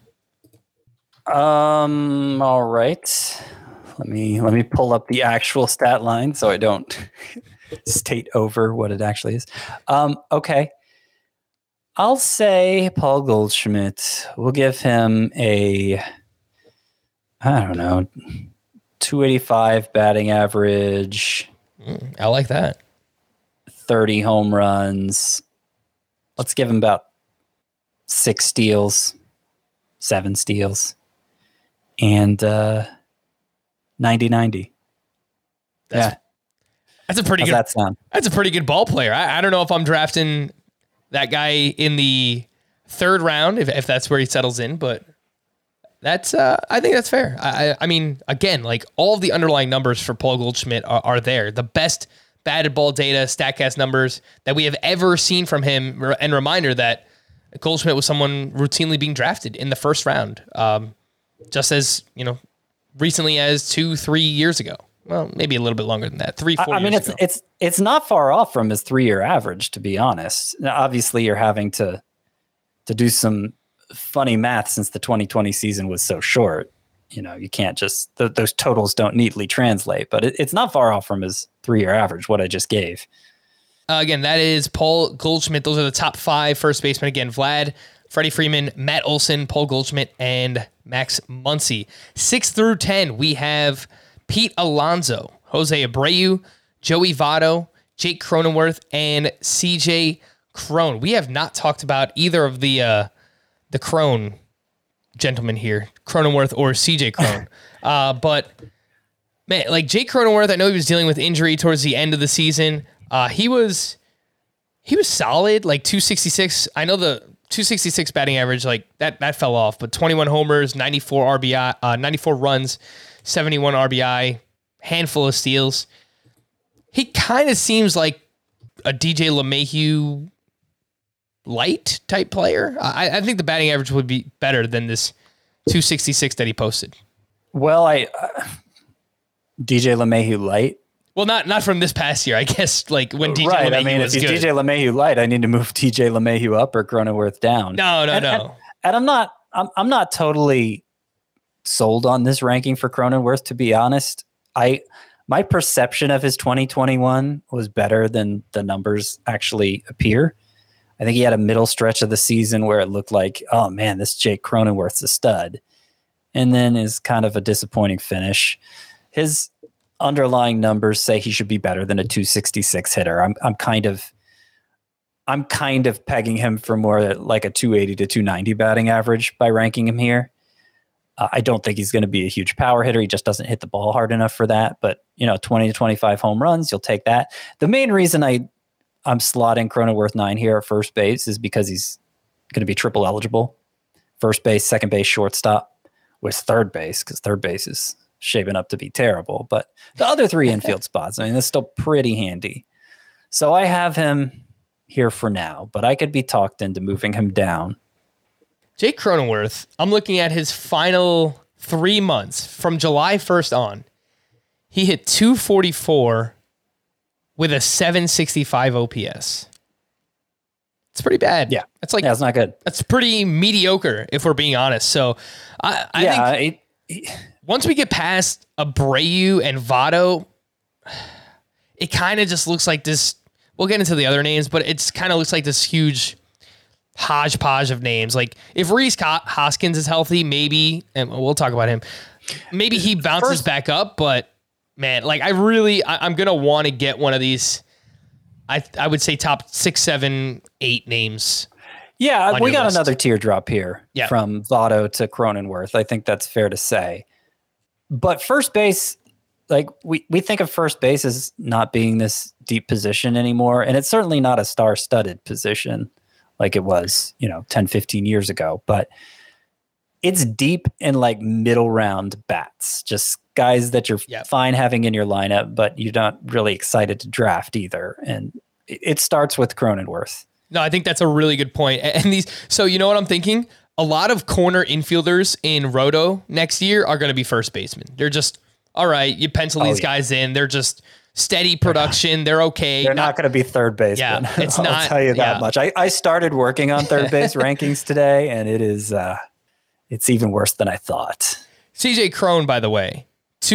S5: All right. Let me pull up the actual stat line so I don't state over what it actually is. Okay. I'll say Paul Goldschmidt. We'll give him a, 285 batting average.
S4: I like that.
S5: 30 home runs. Let's give him about 6 steals, 7 steals, and 90-90.
S4: That's a pretty good.
S5: That sound?
S4: That's a pretty good ball player. I don't know if I'm drafting that guy in the 3rd round, if that's where he settles in, but That's I think that's fair. I mean, again, like all of the underlying numbers for Paul Goldschmidt are there. The best batted ball data, StatCast numbers that we have ever seen from him. And reminder that Goldschmidt was someone routinely being drafted in the first round, just as, recently as 2-3 years ago. Well, maybe a little bit longer than that. 3-4 years ago.
S5: It's not far off from his 3-year average, to be honest. Now, obviously, you're having to do some funny math since the 2020 season was so short. You can't just those totals don't neatly translate, but it's not far off from his 3-year average, what I just gave.
S4: Again, that is Paul Goldschmidt. Those are the top 5 first basemen. Again, Vlad, Freddie Freeman, Matt Olson, Paul Goldschmidt, and Max Muncy. 6 through 10, we have Pete Alonso, Jose Abreu, Joey Votto, Jake Cronenworth, and CJ Cron. We have not talked about either of the Cron gentlemen here, Cronenworth or CJ Cron. But man, like Jake Cronenworth, I know he was dealing with injury towards the end of the season. He was solid, like 266. I know the 266 batting average, like that fell off, but 21 homers, 94 RBI, 94 runs, 71 RBI, handful of steals. He kind of seems like a DJ LeMahieu light type player. I think the batting average would be better than this 266 that he posted.
S5: Well, DJ LeMahieu light.
S4: Well, not from this past year, I guess. Like when DJ
S5: right.
S4: LeMahieu
S5: I mean,
S4: was
S5: if he's
S4: good.
S5: DJ LeMahieu light, I need to move DJ LeMahieu up or Cronenworth down.
S4: No.
S5: And I'm not totally sold on this ranking for Cronenworth, to be honest. My perception of his 2021 was better than the numbers actually appear. I think he had a middle stretch of the season where it looked like, oh man, this Jake Cronenworth's a stud. And then is kind of a disappointing finish. His underlying numbers say he should be better than a 266 hitter. I'm kind of pegging him for more like a 280 to 290 batting average by ranking him here. I don't think he's going to be a huge power hitter. He just doesn't hit the ball hard enough for that. But 20 to 25 home runs, you'll take that. The main reason I'm slotting Cronenworth 9 here at first base is because he's going to be triple eligible. First base, second base, shortstop with third base, because third base is shaping up to be terrible. But the other 3 infield spots, I mean, that's still pretty handy. So I have him here for now, but I could be talked into moving him down.
S4: Jake Cronenworth, I'm looking at his final 3 months from July 1st on. He hit 244 with a 765 OPS. It's pretty bad.
S5: Yeah.
S4: It's like,
S5: it's not good.
S4: That's pretty mediocre if we're being honest. So I think once we get past Abreu and Votto, it kind of just looks like this. We'll get into the other names, but it's kind of looks like this huge hodgepodge of names. Like if Rhys Hoskins is healthy, maybe, and we'll talk about him, maybe he bounces back up, but man, like I'm going to want to get one of these, I would say top 6, 7, 8 names.
S5: Yeah, we got another teardrop here from Votto to Cronenworth. I think that's fair to say. But first base, like we think of first base as not being this deep position anymore, and it's certainly not a star-studded position like it was, 10, 15 years ago. But it's deep in like middle round bats, just guys that you're fine having in your lineup, but you're not really excited to draft either. And it starts with Cronenworth.
S4: No, I think that's a really good point. And so you know what I'm thinking? A lot of corner infielders in Roto next year are going to be first basemen. They're just, all right, you pencil these guys in. They're just steady production. They're okay.
S5: They're not going to be third baseman.
S4: Yeah, it's
S5: I'll
S4: not.
S5: tell you that much. I started working on third base rankings today, and it is it's even worse than I thought.
S4: CJ Cron, by the way,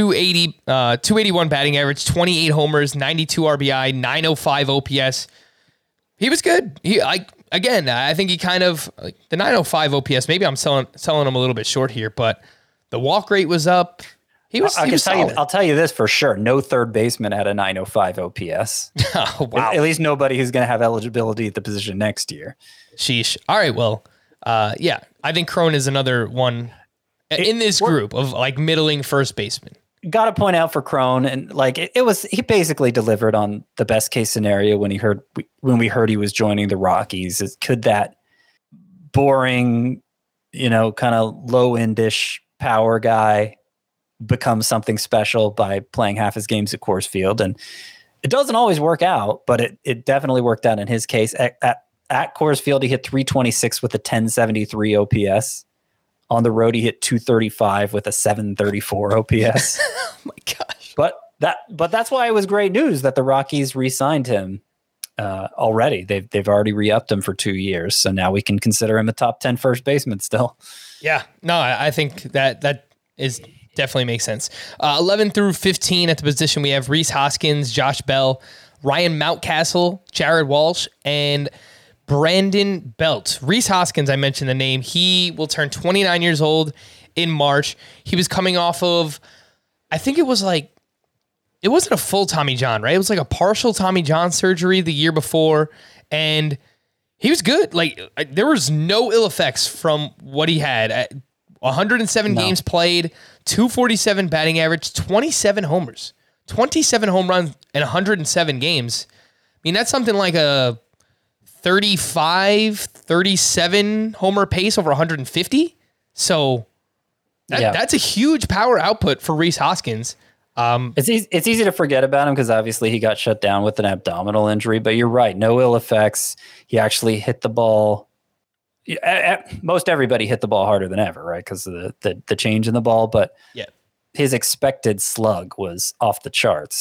S4: 281 batting average, 28 homers, 92 RBI, 905 OPS. He was good. I think he kind of like the 905 OPS. Maybe I'm selling him a little bit short here, but the walk rate was up. I'll tell you this for sure. No third baseman at a 905 OPS.
S5: Oh, wow. At least nobody who's going to have eligibility at the position next year.
S4: Sheesh. All right. Well, I think Cron is another one in this group of like middling first baseman.
S5: Got to point out for Cron, and like he basically delivered on the best case scenario when we heard he was joining the Rockies. Could that boring, kind of low-endish power guy becomes something special by playing half his games at Coors Field. And it doesn't always work out, but it definitely worked out in his case. At Coors Field, he hit 326 with a 1073 OPS. On the road, he hit 235 with a 734 OPS.
S4: Oh my gosh.
S5: But that's why it was great news that the Rockies re-signed him already. They've already re-upped him for 2 years. So now we can consider him a top 10 first baseman still.
S4: Yeah, no, I think that is definitely makes sense. 11 through 15 at the position, we have Rhys Hoskins, Josh Bell, Ryan Mountcastle, Jared Walsh, and Brandon Belt. Rhys Hoskins, I mentioned the name. He will turn 29 years old in March. He was coming off of, I think it wasn't a full Tommy John, right? It was like a partial Tommy John surgery the year before, and he was good. Like, there was no ill effects from what he had. 107 games played, 247 batting average, 27 homers, 27 home runs in 107 games. I mean, that's something like a 35, 37 homer pace over 150. So that's a huge power output for Rhys Hoskins.
S5: It's easy to forget about him because obviously he got shut down with an abdominal injury, but you're right. No ill effects. He actually hit the ball. Most everybody hit the ball harder than ever, right? Because of the change in the ball. But his expected slug was off the charts,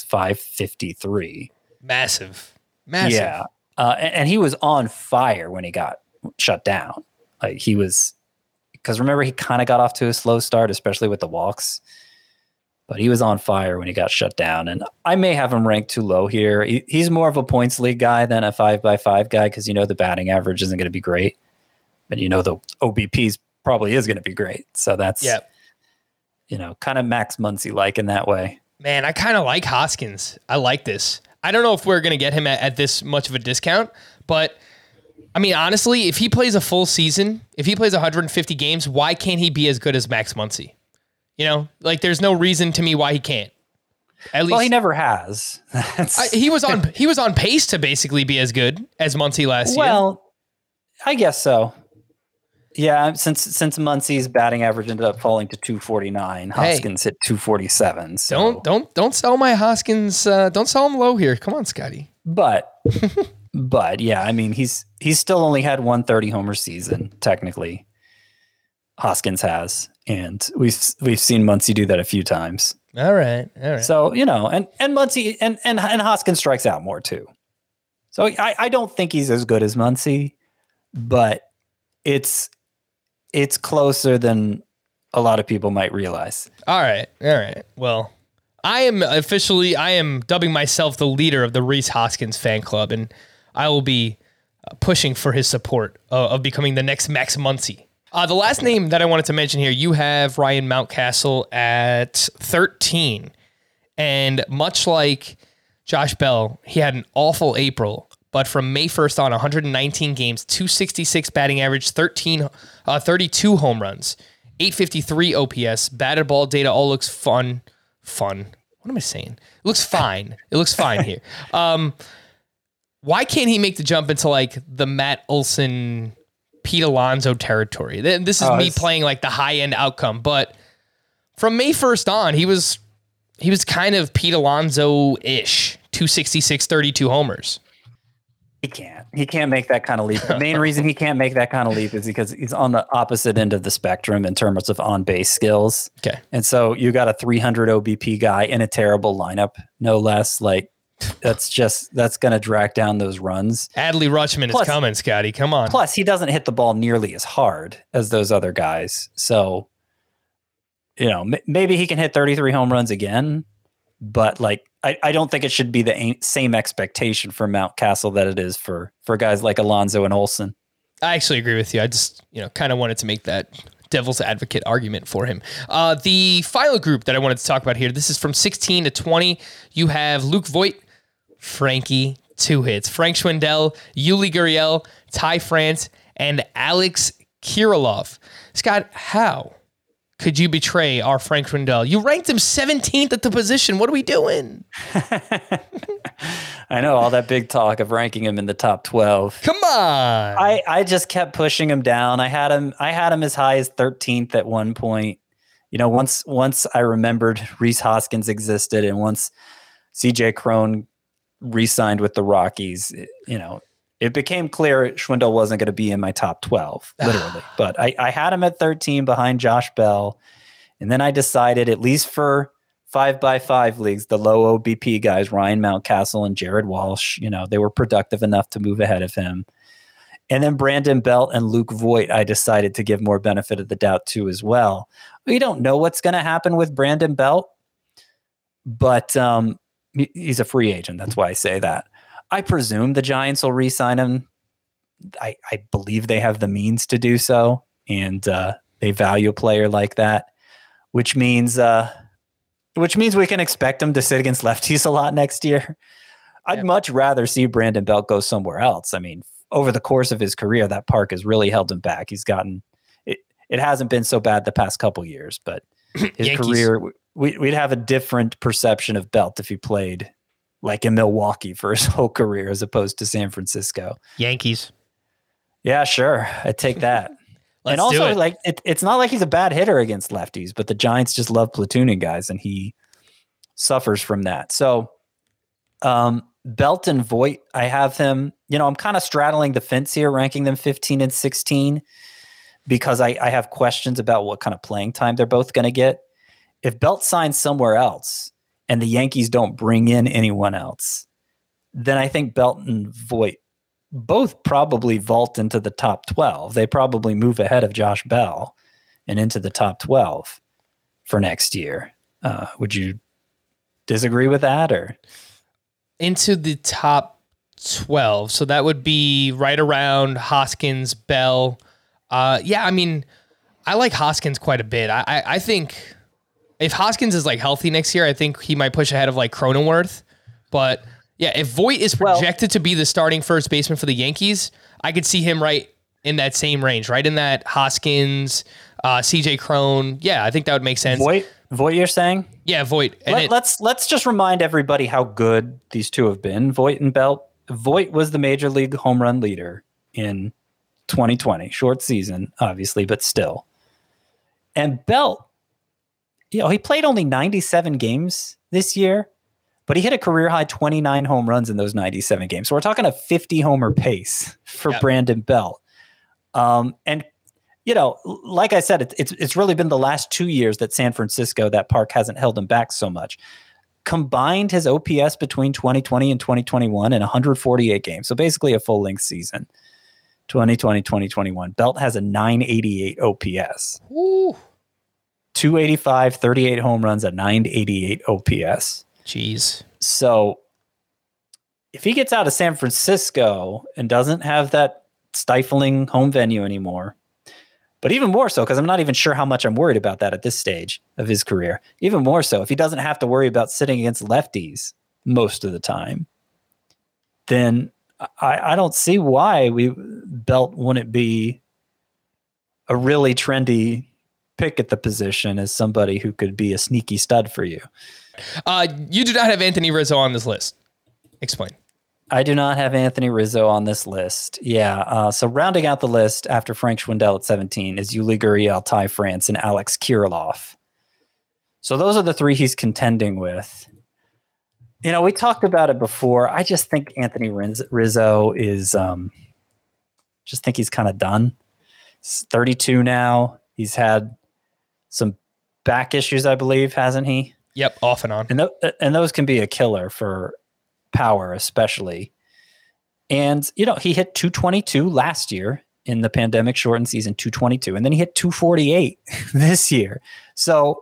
S5: 553.
S4: Massive.
S5: Yeah. And he was on fire when he got shut down. Like he was, because remember, he kind of got off to a slow start, especially with the walks. But he was on fire when he got shut down. And I may have him ranked too low here. He's more of a points league guy than a 5x5 guy because the batting average isn't going to be great. But the OBPs probably is going to be great. So that's, kind of Max Muncy-like in that way.
S4: Man, I kind of like Hoskins. I like this. I don't know if we're going to get him at this much of a discount, but I mean, honestly, if he plays a full season, if he plays 150 games, why can't he be as good as Max Muncy? There's no reason to me why he can't. At least,
S5: well, he never has.
S4: He was on pace to basically be as good as Muncy last year.
S5: Well, I guess so. Yeah, since Muncy's batting average ended up falling to 249, Hoskins hit 247. So
S4: don't sell my Hoskins. Don't sell him low here. Come on, Scotty.
S5: But yeah, I mean he's still only had 130 homer season technically. Hoskins has, and we've seen Muncy do that a few times.
S4: All right.
S5: So and Muncy and Hoskins strikes out more too. So I don't think he's as good as Muncy, but it's closer than a lot of people might realize.
S4: All right. Well, I am dubbing myself the leader of the Rhys Hoskins fan club, and I will be pushing for his support of becoming the next Max Muncy. The last name that I wanted to mention here, you have Ryan Mountcastle at 13. And much like Josh Bell, he had an awful April. But from May 1st on, 119 games, 266 batting average, 32 home runs, 853 OPS, batted ball data all looks fun. What am I saying? It looks fine. It looks fine here. Why can't he make the jump into like the Matt Olson, Pete Alonso territory? This is me playing like the high end outcome. But from May 1st on, he was kind of Pete Alonso-ish, 266, 32 homers.
S5: He can't make that kind of leap. The main reason he can't make that kind of leap is because he's on the opposite end of the spectrum in terms of on-base skills.
S4: Okay.
S5: And so you got a 300 OBP guy in a terrible lineup, no less. Like that's going to drag down those runs.
S4: Adley Rutschman is coming, Scotty. Come on.
S5: Plus, he doesn't hit the ball nearly as hard as those other guys. So, maybe he can hit 33 home runs again, but like, I don't think it should be the same expectation for Mountcastle that it is for guys like Alonso and Olson.
S4: I actually agree with you. I just, kind of wanted to make that devil's advocate argument for him. The final group that I wanted to talk about here, this is from 16 to 20. You have Luke Voigt, Frankie, 2 hits. Frank Schwindel, Yuli Gurriel, Ty France, and Alex Kirilloff. Scott, how could you betray our Frank Schwindel? You ranked him 17th at the position. What are we doing?
S5: I know all that big talk of ranking him in the top 12.
S4: Come on.
S5: I just kept pushing him down. I had him as high as 13th at one point. Once I remembered Rhys Hoskins existed, and once CJ Cron re-signed with the Rockies, it became clear Schwindel wasn't going to be in my top 12, literally. But I had him at 13 behind Josh Bell. And then I decided, at least for 5x5 leagues, the low OBP guys, Ryan Mountcastle and Jared Walsh, they were productive enough to move ahead of him. And then Brandon Belt and Luke Voigt, I decided to give more benefit of the doubt to as well. We don't know what's going to happen with Brandon Belt, but he's a free agent. That's why I say that. I presume the Giants will re-sign him. I believe they have the means to do so, and they value a player like that, which means we can expect him to sit against lefties a lot next year. I'd much rather see Brandon Belt go somewhere else. I mean, over the course of his career, that park has really held him back. He's gotten it. It hasn't been so bad the past couple years, but his career, we'd have a different perception of Belt if he played like in Milwaukee for his whole career as opposed to San Francisco.
S4: Yankees.
S5: Yeah, sure. I'd take that. And also, it's not like he's a bad hitter against lefties, but the Giants just love platooning guys, and he suffers from that. So, Belt and Voigt, I have him, I'm kind of straddling the fence here, ranking them 15 and 16, because I have questions about what kind of playing time they're both going to get. If Belt signs somewhere else and the Yankees don't bring in anyone else, then I think Belt and Voigt both probably vault into the top 12. They probably move ahead of Josh Bell and into the top 12 for next year. Would you disagree with that, or?
S4: Into the top 12. So that would be right around Hoskins, Bell. Yeah, I mean, I like Hoskins quite a bit. I think if Hoskins is like healthy next year, I think he might push ahead of like Cronenworth. But yeah, if Voigt is projected to be the starting first baseman for the Yankees, I could see him right in that same range, right in that Hoskins, CJ Cron. Yeah, I think that would make sense.
S5: Voigt, you're saying?
S4: Yeah, Voigt.
S5: Let's just remind everybody how good these two have been, Voigt and Belt. Voigt was the major league home run leader in 2020. Short season, obviously, but still. And Belt, he played only 97 games this year, but he hit a career high 29 home runs in those 97 games. So we're talking a 50 homer pace for Brandon Belt. And like I said, it's really been the last 2 years that San Francisco, that park hasn't held him back so much. Combined his OPS between 2020 and 2021 in 148 games. So basically a full length season, 2020, 2021. Belt has a 988 OPS.
S4: Ooh.
S5: 285, 38 home runs, a 988 OPS.
S4: Jeez.
S5: So if he gets out of San Francisco and doesn't have that stifling home venue anymore, but even more so, because I'm not even sure how much I'm worried about that at this stage of his career. Even more so, if he doesn't have to worry about sitting against lefties most of the time, then I don't see why Belt wouldn't be a really trendy pick at the position as somebody who could be a sneaky stud for you.
S4: You do not have Anthony Rizzo on this list. Explain.
S5: I do not have Anthony Rizzo on this list. Yeah. So rounding out the list after Frank Schwindel at 17 is Yuli Gurriel, Ty France, and Alex Kirilloff. So those are the three he's contending with. We talked about it before. I just think Anthony Rizzo is, just think he's kind of done. He's 32 now. He's had some back issues, I believe, hasn't he?
S4: Yep, off and on.
S5: And those can be a killer for power, especially. And, he hit 222 last year in the pandemic shortened season, 222. And then he hit 248 this year. So,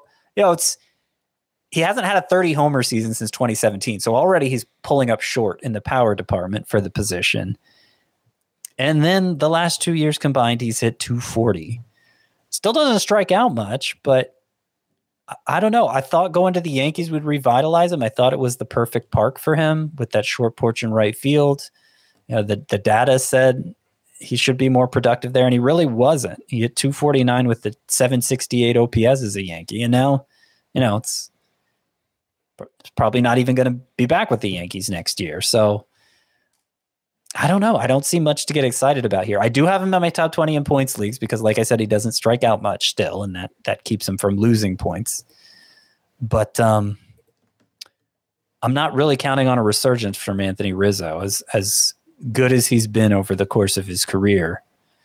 S5: he hasn't had a 30 homer season since 2017. So already he's pulling up short in the power department for the position. And then the last 2 years combined, he's hit 240. Still doesn't strike out much, but I don't know. I thought going to the Yankees would revitalize him. I thought it was the perfect park for him with that short porch in right field. The data said he should be more productive there, and he really wasn't. He hit 249 with the 768 OPS as a Yankee, and now, probably not even going to be back with the Yankees next year. So I don't know. I don't see much to get excited about here. I do have him in my top 20 in points leagues because, like I said, he doesn't strike out much still, and that keeps him from losing points. But I'm not really counting on a resurgence from Anthony Rizzo, as good as he's been over the course of his career.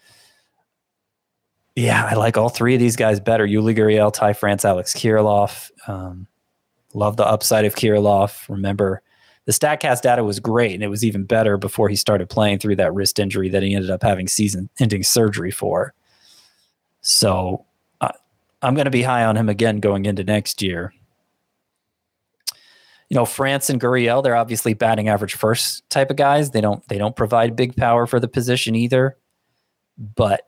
S5: Yeah, I like all three of these guys better. Yuli Gurriel, Ty France, Alex Kirilloff. Love the upside of Kirilloff. Remember, the StatCast data was great, and it was even better before he started playing through that wrist injury that he ended up having season-ending surgery for. So I'm going to be high on him again going into next year. France and Gurriel, they're obviously batting average first type of guys. They don't provide big power for the position either. But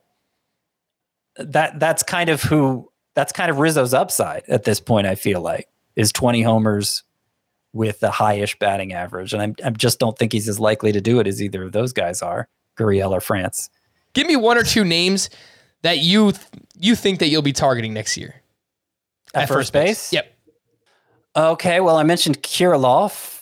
S5: that's kind of Rizzo's upside at this point, I feel like, is 20 homers with a high-ish batting average. And I just don't think he's as likely to do it as either of those guys are, Gurriel or France.
S4: Give me one or two names that you think that you'll be targeting next year.
S5: At first base?
S4: Yep.
S5: Okay, well, I mentioned Kirilloff.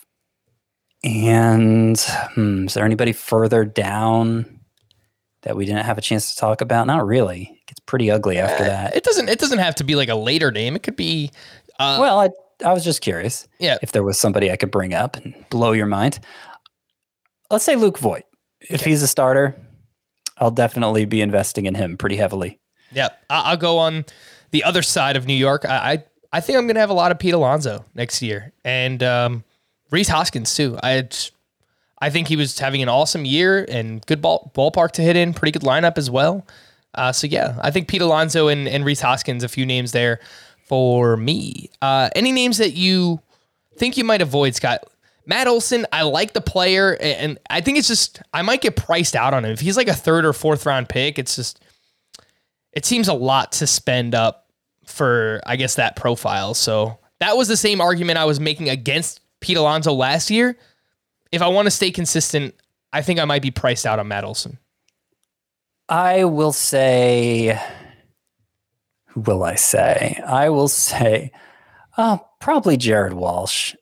S5: And is there anybody further down that we didn't have a chance to talk about? Not really. It gets pretty ugly after that.
S4: It doesn't have to be like a later name. It could be...
S5: well, I was just curious if there was somebody I could bring up and blow your mind. Let's say Luke Voit. If he's a starter, I'll definitely be investing in him pretty heavily.
S4: Yeah, I'll go on the other side of New York. I think I'm going to have a lot of Pete Alonso next year. And Rhys Hoskins, too. I think he was having an awesome year and good ballpark to hit in, pretty good lineup as well. So, yeah, I think Pete Alonso and Rhys Hoskins, a few names there for me. Any names that you think you might avoid, Scott? Matt Olson, I like the player, and I think it's just, I might get priced out on him. If he's like a third or fourth round pick, it seems a lot to spend up for, I guess, that profile. So that was the same argument I was making against Pete Alonso last year. If I want to stay consistent, I think I might be priced out on Matt Olson.
S5: I will say... Who will I say? I will say probably Jared Walsh.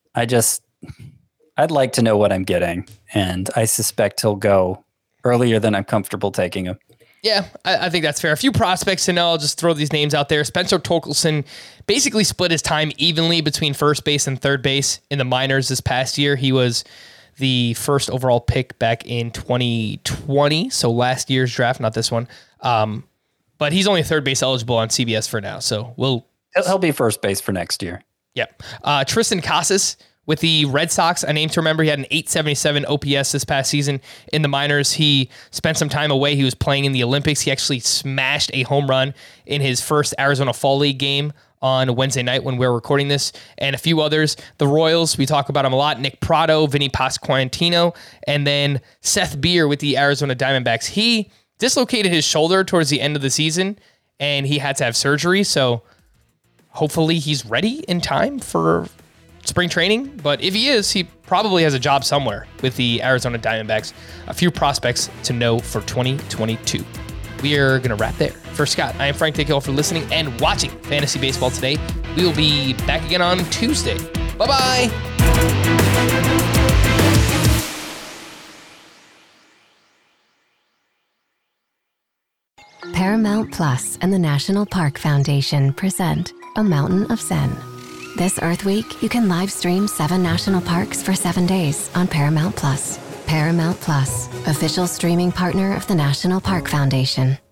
S5: I'd like to know what I'm getting, and I suspect he'll go earlier than I'm comfortable taking him.
S4: Yeah, I think that's fair. A few prospects to know. I'll just throw these names out there. Spencer Torkelson basically split his time evenly between first base and third base in the minors this past year. He was the first overall pick back in 2020, so last year's draft, not this one. But he's only third base eligible on CBS for now, so
S5: he'll be first base for next year.
S4: Yep. Tristan Casas with the Red Sox, a name to remember. He had an 877 OPS this past season in the minors. He spent some time away. He was playing in the Olympics. He actually smashed a home run in his first Arizona Fall League game on Wednesday night when we're recording this, and a few others. The Royals, we talk about him a lot. Nick Pratto, Vinny Pasquantino, and then Seth Beer with the Arizona Diamondbacks. He dislocated his shoulder towards the end of the season, and he had to have surgery, so hopefully he's ready in time for spring training. But if he is, he probably has a job somewhere with the Arizona Diamondbacks. A few prospects to know for 2022. We are going to wrap there. For Scott, I am Frank. Thank you all for listening and watching Fantasy Baseball today. We will be back again on Tuesday. Bye-bye.
S6: Paramount Plus and the National Park Foundation present A Mountain of Zen. This Earth Week, you can live stream 7 national parks for 7 days on Paramount Plus. Paramount Plus, official streaming partner of the National Park Foundation.